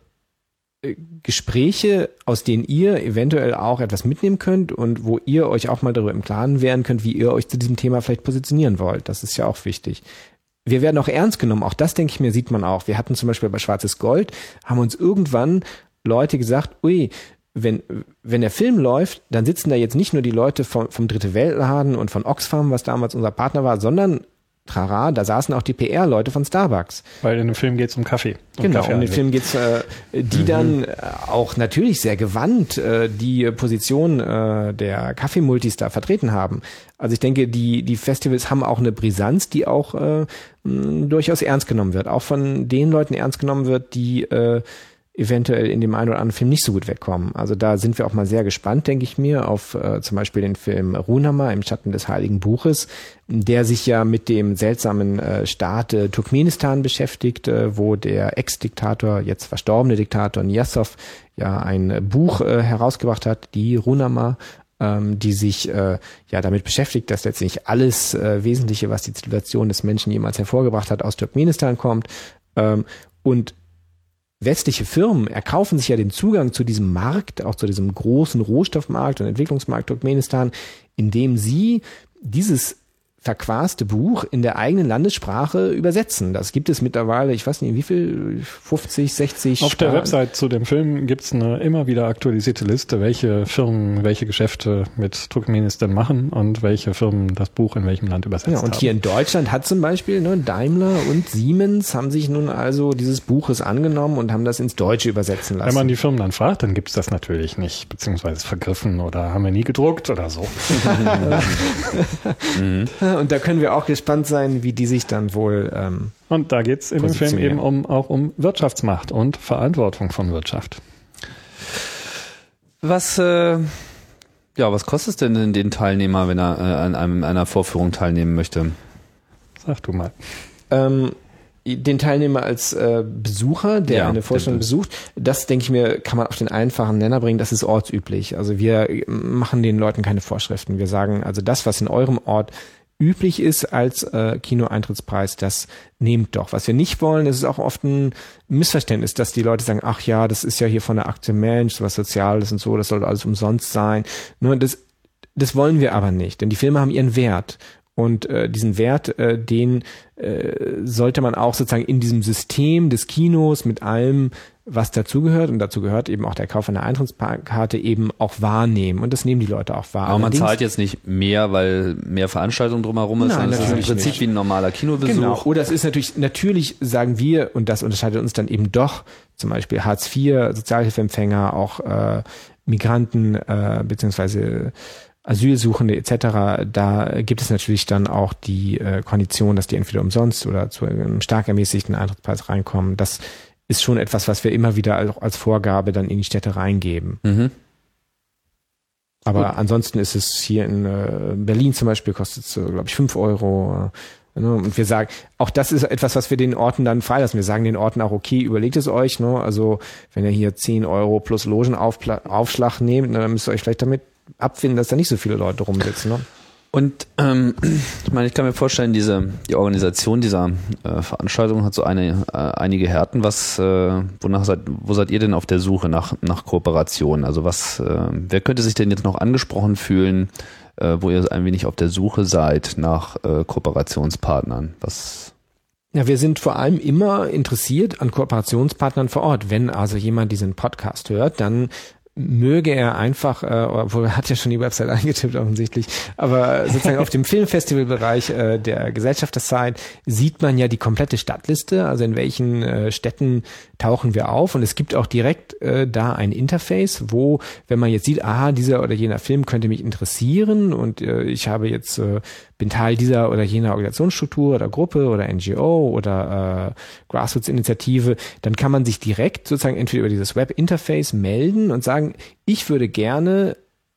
[SPEAKER 3] Gespräche, aus denen ihr eventuell auch etwas mitnehmen könnt und wo ihr euch auch mal darüber im Klaren werden könnt, wie ihr euch zu diesem Thema vielleicht positionieren wollt. Das ist ja auch wichtig. Wir werden auch ernst genommen. Auch das, denke ich mir, sieht man auch. Wir hatten zum Beispiel bei Schwarzes Gold, haben uns irgendwann Leute gesagt, ui, wenn wenn der Film läuft, dann sitzen da jetzt nicht nur die Leute vom, vom Dritte Weltladen und von Oxfam, was damals unser Partner war, sondern Trara, da saßen auch die P R-Leute von Starbucks.
[SPEAKER 2] Weil in dem Film geht es um Kaffee. Um
[SPEAKER 3] genau,
[SPEAKER 2] Kaffee
[SPEAKER 3] um den Film geht's, äh, die mhm. dann äh, auch natürlich sehr gewandt äh, die Position äh, der Kaffeemultis da vertreten haben. Also ich denke, die die Festivals haben auch eine Brisanz, die auch äh, mh, durchaus ernst genommen wird. Auch von den Leuten ernst genommen wird, die äh, eventuell in dem einen oder anderen Film nicht so gut wegkommen. Also da sind wir auch mal sehr gespannt, denke ich mir, auf äh, zum Beispiel den Film Runama im Schatten des Heiligen Buches, der sich ja mit dem seltsamen äh, Staat äh, Turkmenistan beschäftigt, äh, wo der Ex-Diktator, jetzt verstorbene Diktator Niyazov ja ein Buch äh, herausgebracht hat, die Runama, ähm, die sich äh, ja damit beschäftigt, dass letztlich alles äh, Wesentliche, was die Zivilisation des Menschen jemals hervorgebracht hat, aus Turkmenistan kommt. Ähm, und westliche Firmen erkaufen sich ja den Zugang zu diesem Markt, auch zu diesem großen Rohstoffmarkt und Entwicklungsmarkt Turkmenistan, indem sie dieses verquaste Buch in der eigenen Landessprache übersetzen. Das gibt es mittlerweile, ich weiß nicht, wie viel, fünfzig, sechzig
[SPEAKER 2] Auf
[SPEAKER 3] Sprachen.
[SPEAKER 2] Der Website zu dem Film gibt es eine immer wieder aktualisierte Liste, welche Firmen, welche Geschäfte mit Turkmenistan machen und welche Firmen das Buch in welchem Land übersetzt haben.
[SPEAKER 3] Ja, und
[SPEAKER 2] haben.
[SPEAKER 3] hier in Deutschland hat zum Beispiel ne, Daimler und Siemens haben sich nun also dieses Buches angenommen und haben das ins Deutsche übersetzen lassen.
[SPEAKER 2] Wenn man die Firmen dann fragt, dann gibt es das natürlich nicht, beziehungsweise vergriffen oder haben wir nie gedruckt oder so.
[SPEAKER 3] mhm. Und da können wir auch gespannt sein, wie die sich dann wohl ähm,
[SPEAKER 2] Und da geht es in dem Film eben um, auch um Wirtschaftsmacht und Verantwortung von Wirtschaft.
[SPEAKER 1] Was äh, Ja, was kostet es denn den Teilnehmer, wenn er äh, an einem, einer Vorführung teilnehmen möchte?
[SPEAKER 2] Sag du mal.
[SPEAKER 3] Ähm, den Teilnehmer als äh, Besucher, der
[SPEAKER 1] Ja,
[SPEAKER 3] eine Vorstellung besucht, das denke ich mir, kann man auf den einfachen Nenner bringen, das ist ortsüblich. Also wir machen den Leuten keine Vorschriften. Wir sagen, also das, was in eurem Ort üblich ist als äh, Kinoeintrittspreis, das nehmt doch. Was wir nicht wollen, ist auch oft ein Missverständnis, dass die Leute sagen, ach ja, das ist ja hier von der Aktie Mensch, was Soziales und so, das soll alles umsonst sein. Nur das, das wollen wir aber nicht, denn die Filme haben ihren Wert. Und äh, diesen Wert, äh, den äh, sollte man auch sozusagen in diesem System des Kinos mit allem, was dazugehört, und dazu gehört eben auch der Kauf einer Eintrittskarte, eben auch wahrnehmen. Und das nehmen die Leute auch wahr.
[SPEAKER 1] Aber man
[SPEAKER 3] Allerdings,
[SPEAKER 1] zahlt jetzt nicht mehr, weil mehr Veranstaltungen drumherum ist,
[SPEAKER 3] Nein,
[SPEAKER 1] sondern es ist im
[SPEAKER 3] natürlich
[SPEAKER 1] Prinzip
[SPEAKER 3] nicht.
[SPEAKER 1] wie ein normaler Kinobesuch.
[SPEAKER 3] Genau. Oder es ist natürlich, natürlich sagen wir, und das unterscheidet uns dann eben doch, zum Beispiel Hartz vier, Sozialhilfeempfänger, auch äh, Migranten äh, beziehungsweise Asylsuchende et cetera, da gibt es natürlich dann auch die äh, Kondition, dass die entweder umsonst oder zu einem stark ermäßigten Eintrittspreis reinkommen. Das ist schon etwas, was wir immer wieder als, als Vorgabe dann in die Städte reingeben.
[SPEAKER 1] Mhm.
[SPEAKER 3] Aber
[SPEAKER 1] Gut.
[SPEAKER 3] ansonsten ist es hier in äh, Berlin zum Beispiel, kostet es, glaube ich, fünf Euro. Äh, ne? Und wir sagen, auch das ist etwas, was wir den Orten dann freilassen. Wir sagen den Orten auch, okay, überlegt es euch. Ne? Also wenn ihr hier zehn Euro plus Logenaufschlag nehmt, ne, dann müsst ihr euch vielleicht damit abfinden, dass da nicht so viele Leute rumsitzen. Ne?
[SPEAKER 1] Und ähm, ich meine, ich kann mir vorstellen, diese die Organisation dieser äh, Veranstaltung hat so eine äh, einige Härten. Was, äh, wonach seid, wo seid ihr denn auf der Suche nach nach Kooperation? Also was, äh, wer könnte sich denn jetzt noch angesprochen fühlen, äh, wo ihr ein wenig auf der Suche seid nach äh, Kooperationspartnern? Was?
[SPEAKER 3] Ja, wir sind vor allem immer interessiert an Kooperationspartnern vor Ort. Wenn also jemand diesen Podcast hört, dann möge er einfach, äh, obwohl er hat ja schon die Website eingetippt offensichtlich, aber sozusagen auf dem Filmfestivalbereich äh, der Gesellschafterseite sieht man ja die komplette Stadtliste, also in welchen äh, Städten tauchen wir auf, und es gibt auch direkt äh, da ein Interface, wo, wenn man jetzt sieht, aha, dieser oder jener Film könnte mich interessieren und äh, ich habe jetzt äh, bin Teil dieser oder jener Organisationsstruktur oder Gruppe oder N G O oder äh, Grassroots-Initiative, dann kann man sich direkt sozusagen entweder über dieses Web-Interface melden und sagen, ich würde gerne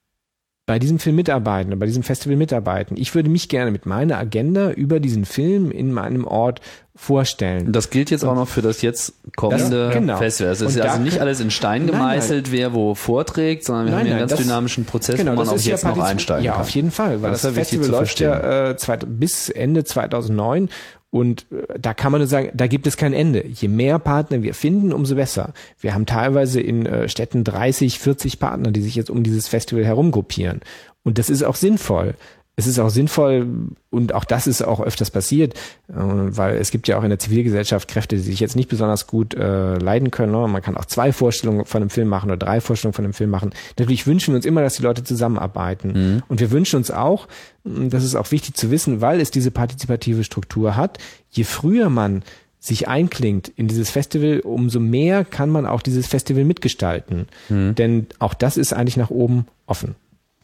[SPEAKER 3] bei diesem Film mitarbeiten, bei diesem Festival mitarbeiten. Ich würde mich gerne mit meiner Agenda über diesen Film in meinem Ort vorstellen.
[SPEAKER 1] Das gilt jetzt auch noch für das jetzt kommende
[SPEAKER 3] Das- genau.
[SPEAKER 1] Festival. Es ist
[SPEAKER 3] Und
[SPEAKER 1] ja
[SPEAKER 3] da
[SPEAKER 1] also nicht
[SPEAKER 3] kann-
[SPEAKER 1] alles in Stein
[SPEAKER 3] Nein,
[SPEAKER 1] gemeißelt, wer wo vorträgt, sondern wir
[SPEAKER 3] Nein,
[SPEAKER 1] haben hier einen
[SPEAKER 3] nein,
[SPEAKER 1] ganz
[SPEAKER 3] das-
[SPEAKER 1] dynamischen Prozess,
[SPEAKER 3] Genau,
[SPEAKER 1] wo man
[SPEAKER 3] das
[SPEAKER 1] auch
[SPEAKER 3] ist ja
[SPEAKER 1] jetzt noch
[SPEAKER 3] partizip-
[SPEAKER 1] einsteigen
[SPEAKER 3] Ja,
[SPEAKER 1] kann.
[SPEAKER 3] auf jeden Fall, weil
[SPEAKER 1] Das
[SPEAKER 3] das,
[SPEAKER 1] ist ja wichtig
[SPEAKER 3] Festival
[SPEAKER 1] zu
[SPEAKER 3] läuft ja äh, zwei, bis Ende zweitausendneun, und äh, da kann man nur sagen, da gibt es kein Ende. Je mehr Partner wir finden, umso besser. Wir haben teilweise in äh, Städten dreißig, vierzig Partner, die sich jetzt um dieses Festival herumgruppieren. Und das ist auch sinnvoll. Es ist auch sinnvoll, und auch das ist auch öfters passiert, äh, weil es gibt ja auch in der Zivilgesellschaft Kräfte, die sich jetzt nicht besonders gut äh, leiden können. Ne? Man kann auch zwei Vorstellungen von einem Film machen oder drei Vorstellungen von einem Film machen. Natürlich wünschen wir uns immer, dass die Leute zusammenarbeiten.
[SPEAKER 1] Mhm.
[SPEAKER 3] Und wir wünschen uns auch, das ist auch wichtig zu wissen, weil es diese partizipative Struktur hat, je früher man sich einklingt in dieses Festival, umso mehr kann man auch dieses Festival mitgestalten.
[SPEAKER 1] Mhm.
[SPEAKER 3] Denn auch das ist eigentlich nach oben offen.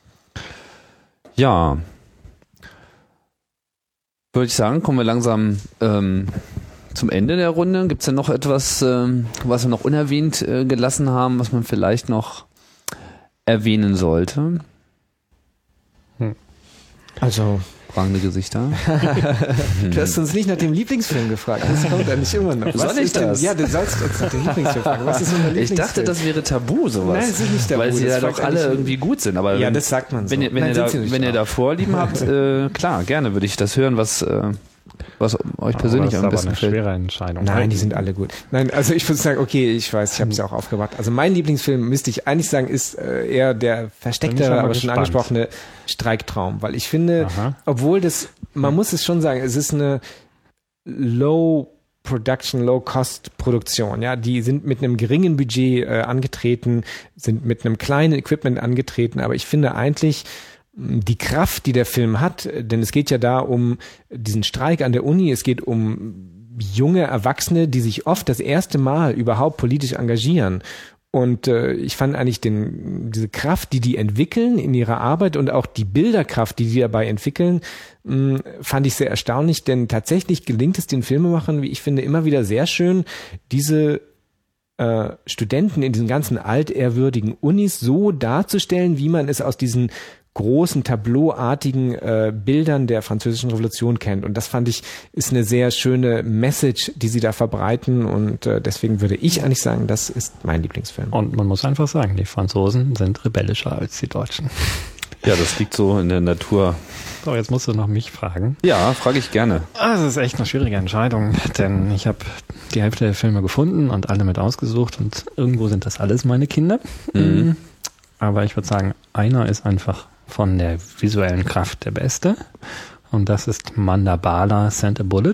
[SPEAKER 1] Ja. Würde ich sagen, kommen wir langsam ähm, zum Ende der Runde. Gibt es denn noch etwas, ähm, was wir noch unerwähnt äh, gelassen haben, was man vielleicht noch erwähnen sollte?
[SPEAKER 3] Also,
[SPEAKER 1] Fragende Gesichter.
[SPEAKER 3] du hast uns nicht nach dem Lieblingsfilm gefragt. Das kommt eigentlich immer noch.
[SPEAKER 1] Soll ich
[SPEAKER 3] ist denn,
[SPEAKER 1] das?
[SPEAKER 3] Ja, du sollst uns nach dem Lieblingsfilm fragen. Was ist unser
[SPEAKER 1] Ich
[SPEAKER 3] Lieblingsfilm?
[SPEAKER 1] dachte, das wäre tabu, sowas.
[SPEAKER 3] Nein, es ist nicht tabu.
[SPEAKER 1] Weil sie
[SPEAKER 3] Das
[SPEAKER 1] ja
[SPEAKER 3] fragt
[SPEAKER 1] doch alle
[SPEAKER 3] eigentlich-
[SPEAKER 1] irgendwie gut sind. Aber
[SPEAKER 3] Ja,
[SPEAKER 1] wenn,
[SPEAKER 3] das sagt man so.
[SPEAKER 1] wenn ihr, wenn
[SPEAKER 3] Nein,
[SPEAKER 1] ihr,
[SPEAKER 3] sind
[SPEAKER 1] da,
[SPEAKER 3] sie nicht
[SPEAKER 1] wenn ihr
[SPEAKER 3] auch.
[SPEAKER 1] da Vorlieben habt, äh, klar, gerne würde ich das hören, was, äh, was euch persönlich
[SPEAKER 2] das ist
[SPEAKER 1] am
[SPEAKER 2] aber
[SPEAKER 1] besten
[SPEAKER 2] eine
[SPEAKER 1] gefällt.
[SPEAKER 2] schwere Entscheidung.
[SPEAKER 3] Nein, die sind alle gut. Nein, also ich würde sagen, okay, ich weiß, ich habe es ja auch aufgebracht. Also mein Lieblingsfilm, müsste ich eigentlich sagen, ist äh, eher der
[SPEAKER 2] Bin ich
[SPEAKER 3] versteckte,
[SPEAKER 2] aber
[SPEAKER 3] aber schon
[SPEAKER 2] gespannt.
[SPEAKER 3] angesprochene Streiktraum. Weil ich finde,
[SPEAKER 2] Aha.
[SPEAKER 3] obwohl das, man muss es schon sagen, es ist eine Low Production, Low-Cost-Produktion. Ja, die sind mit einem geringen Budget äh, angetreten, sind mit einem kleinen Equipment angetreten, aber ich finde eigentlich die Kraft, die der Film hat, denn es geht ja da um diesen Streik an der Uni, es geht um junge Erwachsene, die sich oft das erste Mal überhaupt politisch engagieren. Und äh, ich fand eigentlich den, diese Kraft, die die entwickeln in ihrer Arbeit und auch die Bilderkraft, die die dabei entwickeln, mh, fand ich sehr erstaunlich, denn tatsächlich gelingt es den Filmemachern, wie ich finde, immer wieder sehr schön, diese äh, Studenten in diesen ganzen altehrwürdigen Unis so darzustellen, wie man es aus diesen großen tableauartigen äh, Bildern der Französischen Revolution kennt. Und das fand ich, ist eine sehr schöne Message, die sie da verbreiten. Und äh, deswegen würde ich eigentlich sagen, das ist mein Lieblingsfilm.
[SPEAKER 2] Und man muss einfach sagen, die Franzosen sind rebellischer als die Deutschen.
[SPEAKER 1] Ja, das liegt so in der Natur.
[SPEAKER 2] So, jetzt musst du noch mich fragen.
[SPEAKER 1] Ja, frage ich gerne.
[SPEAKER 2] Das ist echt eine schwierige Entscheidung, denn ich habe die Hälfte der Filme gefunden und alle mit ausgesucht und irgendwo sind das alles meine Kinder. Mhm. Aber ich würde sagen, einer ist einfach von der visuellen Kraft der beste und das ist Mandabala Sent a Bullet.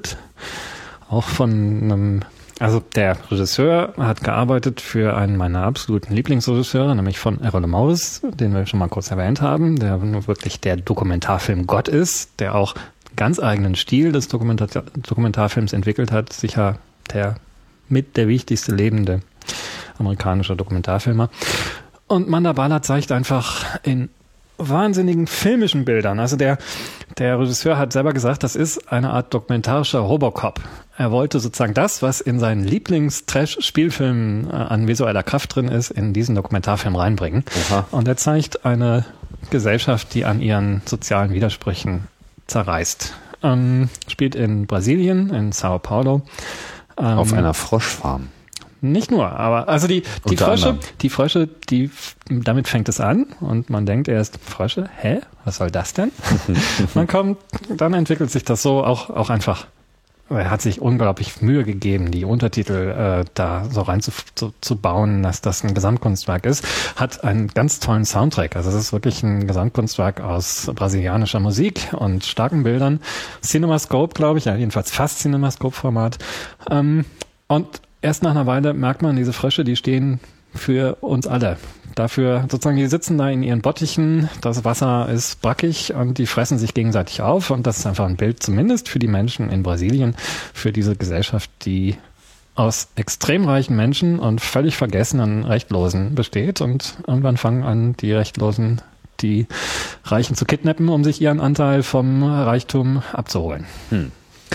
[SPEAKER 2] Auch von einem, also der Regisseur hat gearbeitet für einen meiner absoluten Lieblingsregisseure, nämlich von Errol Morris, den wir schon mal kurz erwähnt haben, der nur wirklich der Dokumentarfilm-Gott ist, der auch ganz eigenen Stil des Dokumentar- Dokumentarfilms entwickelt hat, sicher der mit der wichtigste lebende amerikanische Dokumentarfilmer. Und Mandabala zeigt einfach in wahnsinnigen filmischen Bildern. Also der, der Regisseur hat selber gesagt, das ist eine Art dokumentarischer Robocop. Er wollte sozusagen das, was in seinen Lieblings-Trash-Spielfilmen äh, an visueller Kraft drin ist, in diesen Dokumentarfilm reinbringen. Aha. Und er zeigt eine Gesellschaft, die an ihren sozialen Widersprüchen zerreißt. Ähm, spielt in Brasilien, in Sao Paulo. Ähm,
[SPEAKER 1] Auf einer Froschfarm.
[SPEAKER 2] Nicht nur, aber also die, die Frösche, anderem. die Frösche, die, damit fängt es an und man denkt erst, Frösche, hä? Was soll das denn? Man kommt, dann entwickelt sich das so auch, auch einfach. Er hat sich unglaublich Mühe gegeben, die Untertitel äh, da so rein zu, zu, zu bauen, dass das ein Gesamtkunstwerk ist. Hat einen ganz tollen Soundtrack. Also es ist wirklich ein Gesamtkunstwerk aus brasilianischer Musik und starken Bildern. CinemaScope, glaube ich, ja, jedenfalls fast CinemaScope-Format. Ähm, und erst nach einer Weile merkt man, diese Frösche, die stehen für uns alle. Dafür sozusagen, die sitzen da in ihren Bottichen, das Wasser ist brackig und die fressen sich gegenseitig auf und das ist einfach ein Bild zumindest für die Menschen in Brasilien, für diese Gesellschaft, die aus extrem reichen Menschen und völlig vergessenen Rechtlosen besteht und irgendwann fangen an, die Rechtlosen, die Reichen zu kidnappen, um sich ihren Anteil vom Reichtum abzuholen.
[SPEAKER 1] Hm.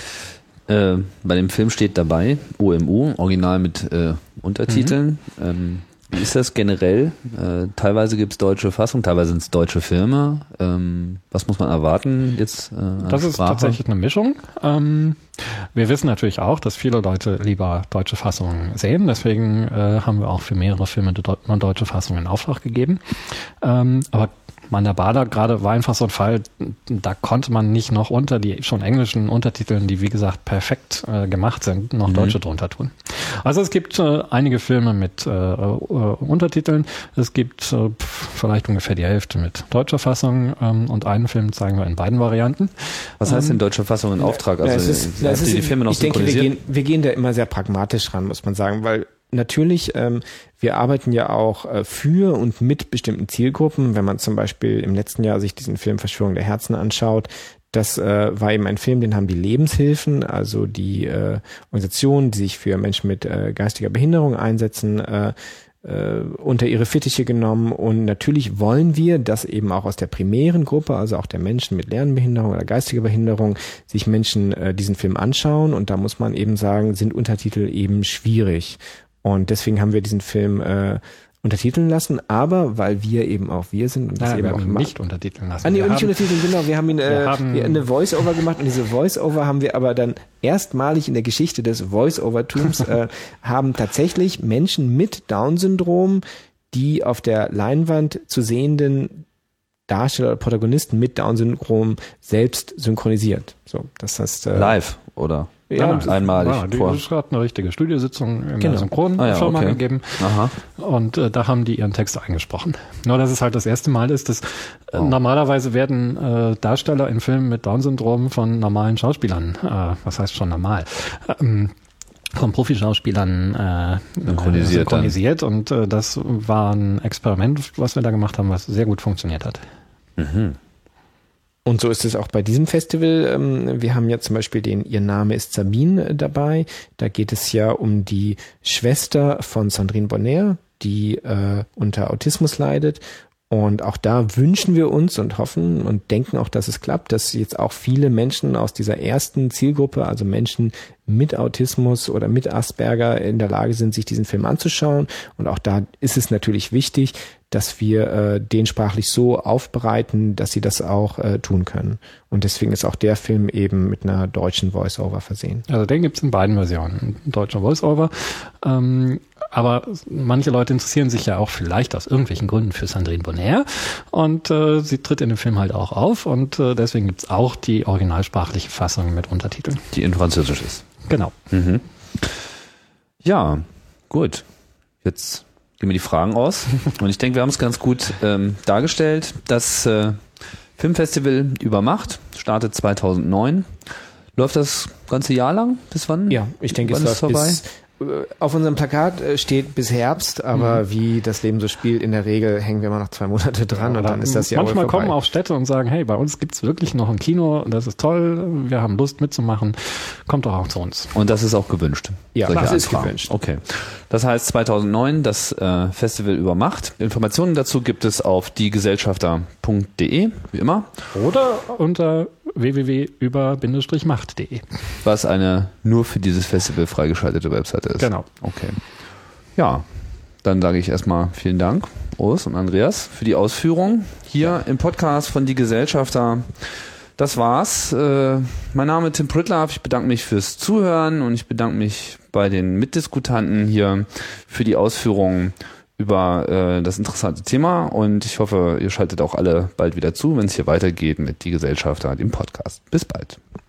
[SPEAKER 1] Äh, bei dem Film steht dabei, O M U, Original mit äh, Untertiteln. Mhm. Ähm, wie ist das generell? Äh, teilweise gibt es deutsche Fassungen, teilweise sind es deutsche Filme. Ähm, was muss man erwarten jetzt? Äh,
[SPEAKER 2] das ist Sprache? Tatsächlich eine Mischung. Ähm, wir wissen natürlich auch, dass viele Leute lieber deutsche Fassungen sehen. Deswegen äh, haben wir auch für mehrere Filme eine deutsche Fassung in Auftrag gegeben. Ähm, aber Mandabala gerade war einfach so ein Fall, da konnte man nicht noch unter die schon englischen Untertiteln, die wie gesagt perfekt äh, gemacht sind, noch mhm. deutsche drunter tun. Also es gibt äh, einige Filme mit äh, äh, Untertiteln, es gibt äh, vielleicht ungefähr die Hälfte mit deutscher Fassung ähm, und einen Film zeigen wir in beiden Varianten.
[SPEAKER 1] Was heißt denn deutsche Fassung in Auftrag? Also
[SPEAKER 3] ja, es ist,
[SPEAKER 1] habt ihr die Filme noch
[SPEAKER 3] ich denke, wir gehen, wir gehen da immer sehr pragmatisch ran, muss man sagen, weil natürlich, ähm, wir arbeiten ja auch äh, für und mit bestimmten Zielgruppen. Wenn man zum Beispiel im letzten Jahr sich diesen Film Verschwörung der Herzen anschaut, das äh, war eben ein Film, den haben die Lebenshilfen, also die äh, Organisationen, die sich für Menschen mit äh, geistiger Behinderung einsetzen, äh, äh, unter ihre Fittiche genommen. Und natürlich wollen wir, dass eben auch aus der primären Gruppe, also auch der Menschen mit Lernbehinderung oder geistiger Behinderung, sich Menschen äh, diesen Film anschauen. Und da muss man eben sagen, sind Untertitel eben schwierig. Und deswegen haben wir diesen Film äh, untertiteln lassen, aber weil wir eben auch wir sind und das
[SPEAKER 2] Nein,
[SPEAKER 3] eben
[SPEAKER 2] wir
[SPEAKER 3] auch
[SPEAKER 2] haben ihn nicht untertiteln lassen.
[SPEAKER 3] Ah, nee,
[SPEAKER 2] wir
[SPEAKER 3] nicht
[SPEAKER 2] haben,
[SPEAKER 3] untertiteln, genau. Wir haben ihn äh,
[SPEAKER 2] wir haben
[SPEAKER 3] wir eine Voice-Over gemacht und diese Voice-Over haben wir aber dann erstmalig in der Geschichte des Voice-Over-Tums äh, haben tatsächlich Menschen mit Down-Syndrom, die auf der Leinwand zu sehenden Darsteller oder Protagonisten mit Down-Syndrom selbst synchronisiert. So, das heißt äh,
[SPEAKER 1] live oder
[SPEAKER 3] ja,
[SPEAKER 1] ja, einmalig.
[SPEAKER 2] Ja, die
[SPEAKER 1] vor.
[SPEAKER 2] hat eine richtige Studiositzung in
[SPEAKER 3] genau.
[SPEAKER 2] der Synchronfirma
[SPEAKER 1] ah, ja, okay.
[SPEAKER 2] gegeben.
[SPEAKER 1] Aha.
[SPEAKER 2] Und äh, da haben die ihren Text eingesprochen. Nur, dass es halt das erste Mal ist, dass äh,
[SPEAKER 1] oh. normalerweise
[SPEAKER 2] werden äh, Darsteller in Filmen mit Down-Syndrom von normalen Schauspielern, äh, was heißt schon normal, ähm, von Profischauspielern äh,
[SPEAKER 1] synchronisiert,
[SPEAKER 2] synchronisiert. Und äh, das war ein Experiment, was wir da gemacht haben, was sehr gut funktioniert hat.
[SPEAKER 1] Mhm.
[SPEAKER 3] Und so ist es auch bei diesem Festival. Wir haben ja zum Beispiel den Ihr Name ist Sabine dabei. Da geht es ja um die Schwester von Sandrine Bonnaire, die äh, unter Autismus leidet. Und auch da wünschen wir uns und hoffen und denken auch, dass es klappt, dass jetzt auch viele Menschen aus dieser ersten Zielgruppe, also Menschen mit Autismus oder mit Asperger, in der Lage sind, sich diesen Film anzuschauen. Und auch da ist es natürlich wichtig, dass wir äh, den sprachlich so aufbereiten, dass sie das auch äh, tun können. Und deswegen ist auch der Film eben mit einer deutschen Voice-Over versehen.
[SPEAKER 2] Also den gibt's in beiden Versionen, deutscher Voice-Over. Ähm, aber manche Leute interessieren sich ja auch vielleicht aus irgendwelchen Gründen für Sandrine Bonnaire. Und äh, sie tritt in dem Film halt auch auf. Und äh, deswegen gibt's auch die originalsprachliche Fassung mit Untertiteln.
[SPEAKER 1] Die in Französisch ist.
[SPEAKER 2] Genau.
[SPEAKER 1] Mhm. Ja, gut. Jetzt gehen wir die Fragen aus. Und ich denke, wir haben es ganz gut ähm, dargestellt. Das äh, Filmfestival Übermacht startet zweitausendneun. Läuft das ganze Jahr lang? Bis wann?
[SPEAKER 3] Ja, ich denke, es läuft bis... Auf unserem Plakat steht bis Herbst, aber mhm. wie das Leben so spielt, in der Regel hängen wir immer noch zwei Monate dran, ja, und dann ist das Jahr
[SPEAKER 2] manchmal
[SPEAKER 3] vorbei.
[SPEAKER 2] Kommen auch Städte und sagen, hey, bei uns gibt's wirklich noch ein Kino, das ist toll, wir haben Lust mitzumachen, kommt doch auch zu uns.
[SPEAKER 1] Und das ist auch gewünscht?
[SPEAKER 3] Ja, das
[SPEAKER 1] Anfragen.
[SPEAKER 3] ist gewünscht.
[SPEAKER 1] Okay. Das heißt zweitausendneun das äh, Festival Übermacht. Informationen dazu gibt es auf diegesellschafter punkt de, wie immer.
[SPEAKER 2] Oder unter w w w punkt über Bindestrich macht punkt de.
[SPEAKER 1] Was eine nur für dieses Festival freigeschaltete Webseite ist.
[SPEAKER 2] Genau.
[SPEAKER 1] Okay. Ja, dann sage ich erstmal vielen Dank, Urs und Andreas, für die Ausführung hier ja. im Podcast von Die Gesellschafter. Das war's. Äh, mein Name ist Tim Pritlove. Ich bedanke mich fürs Zuhören und ich bedanke mich bei den Mitdiskutanten hier für die Ausführungen über äh, das interessante Thema und ich hoffe, ihr schaltet auch alle bald wieder zu, wenn es hier weitergeht mit Die Gesellschafter, dem Podcast. Bis bald.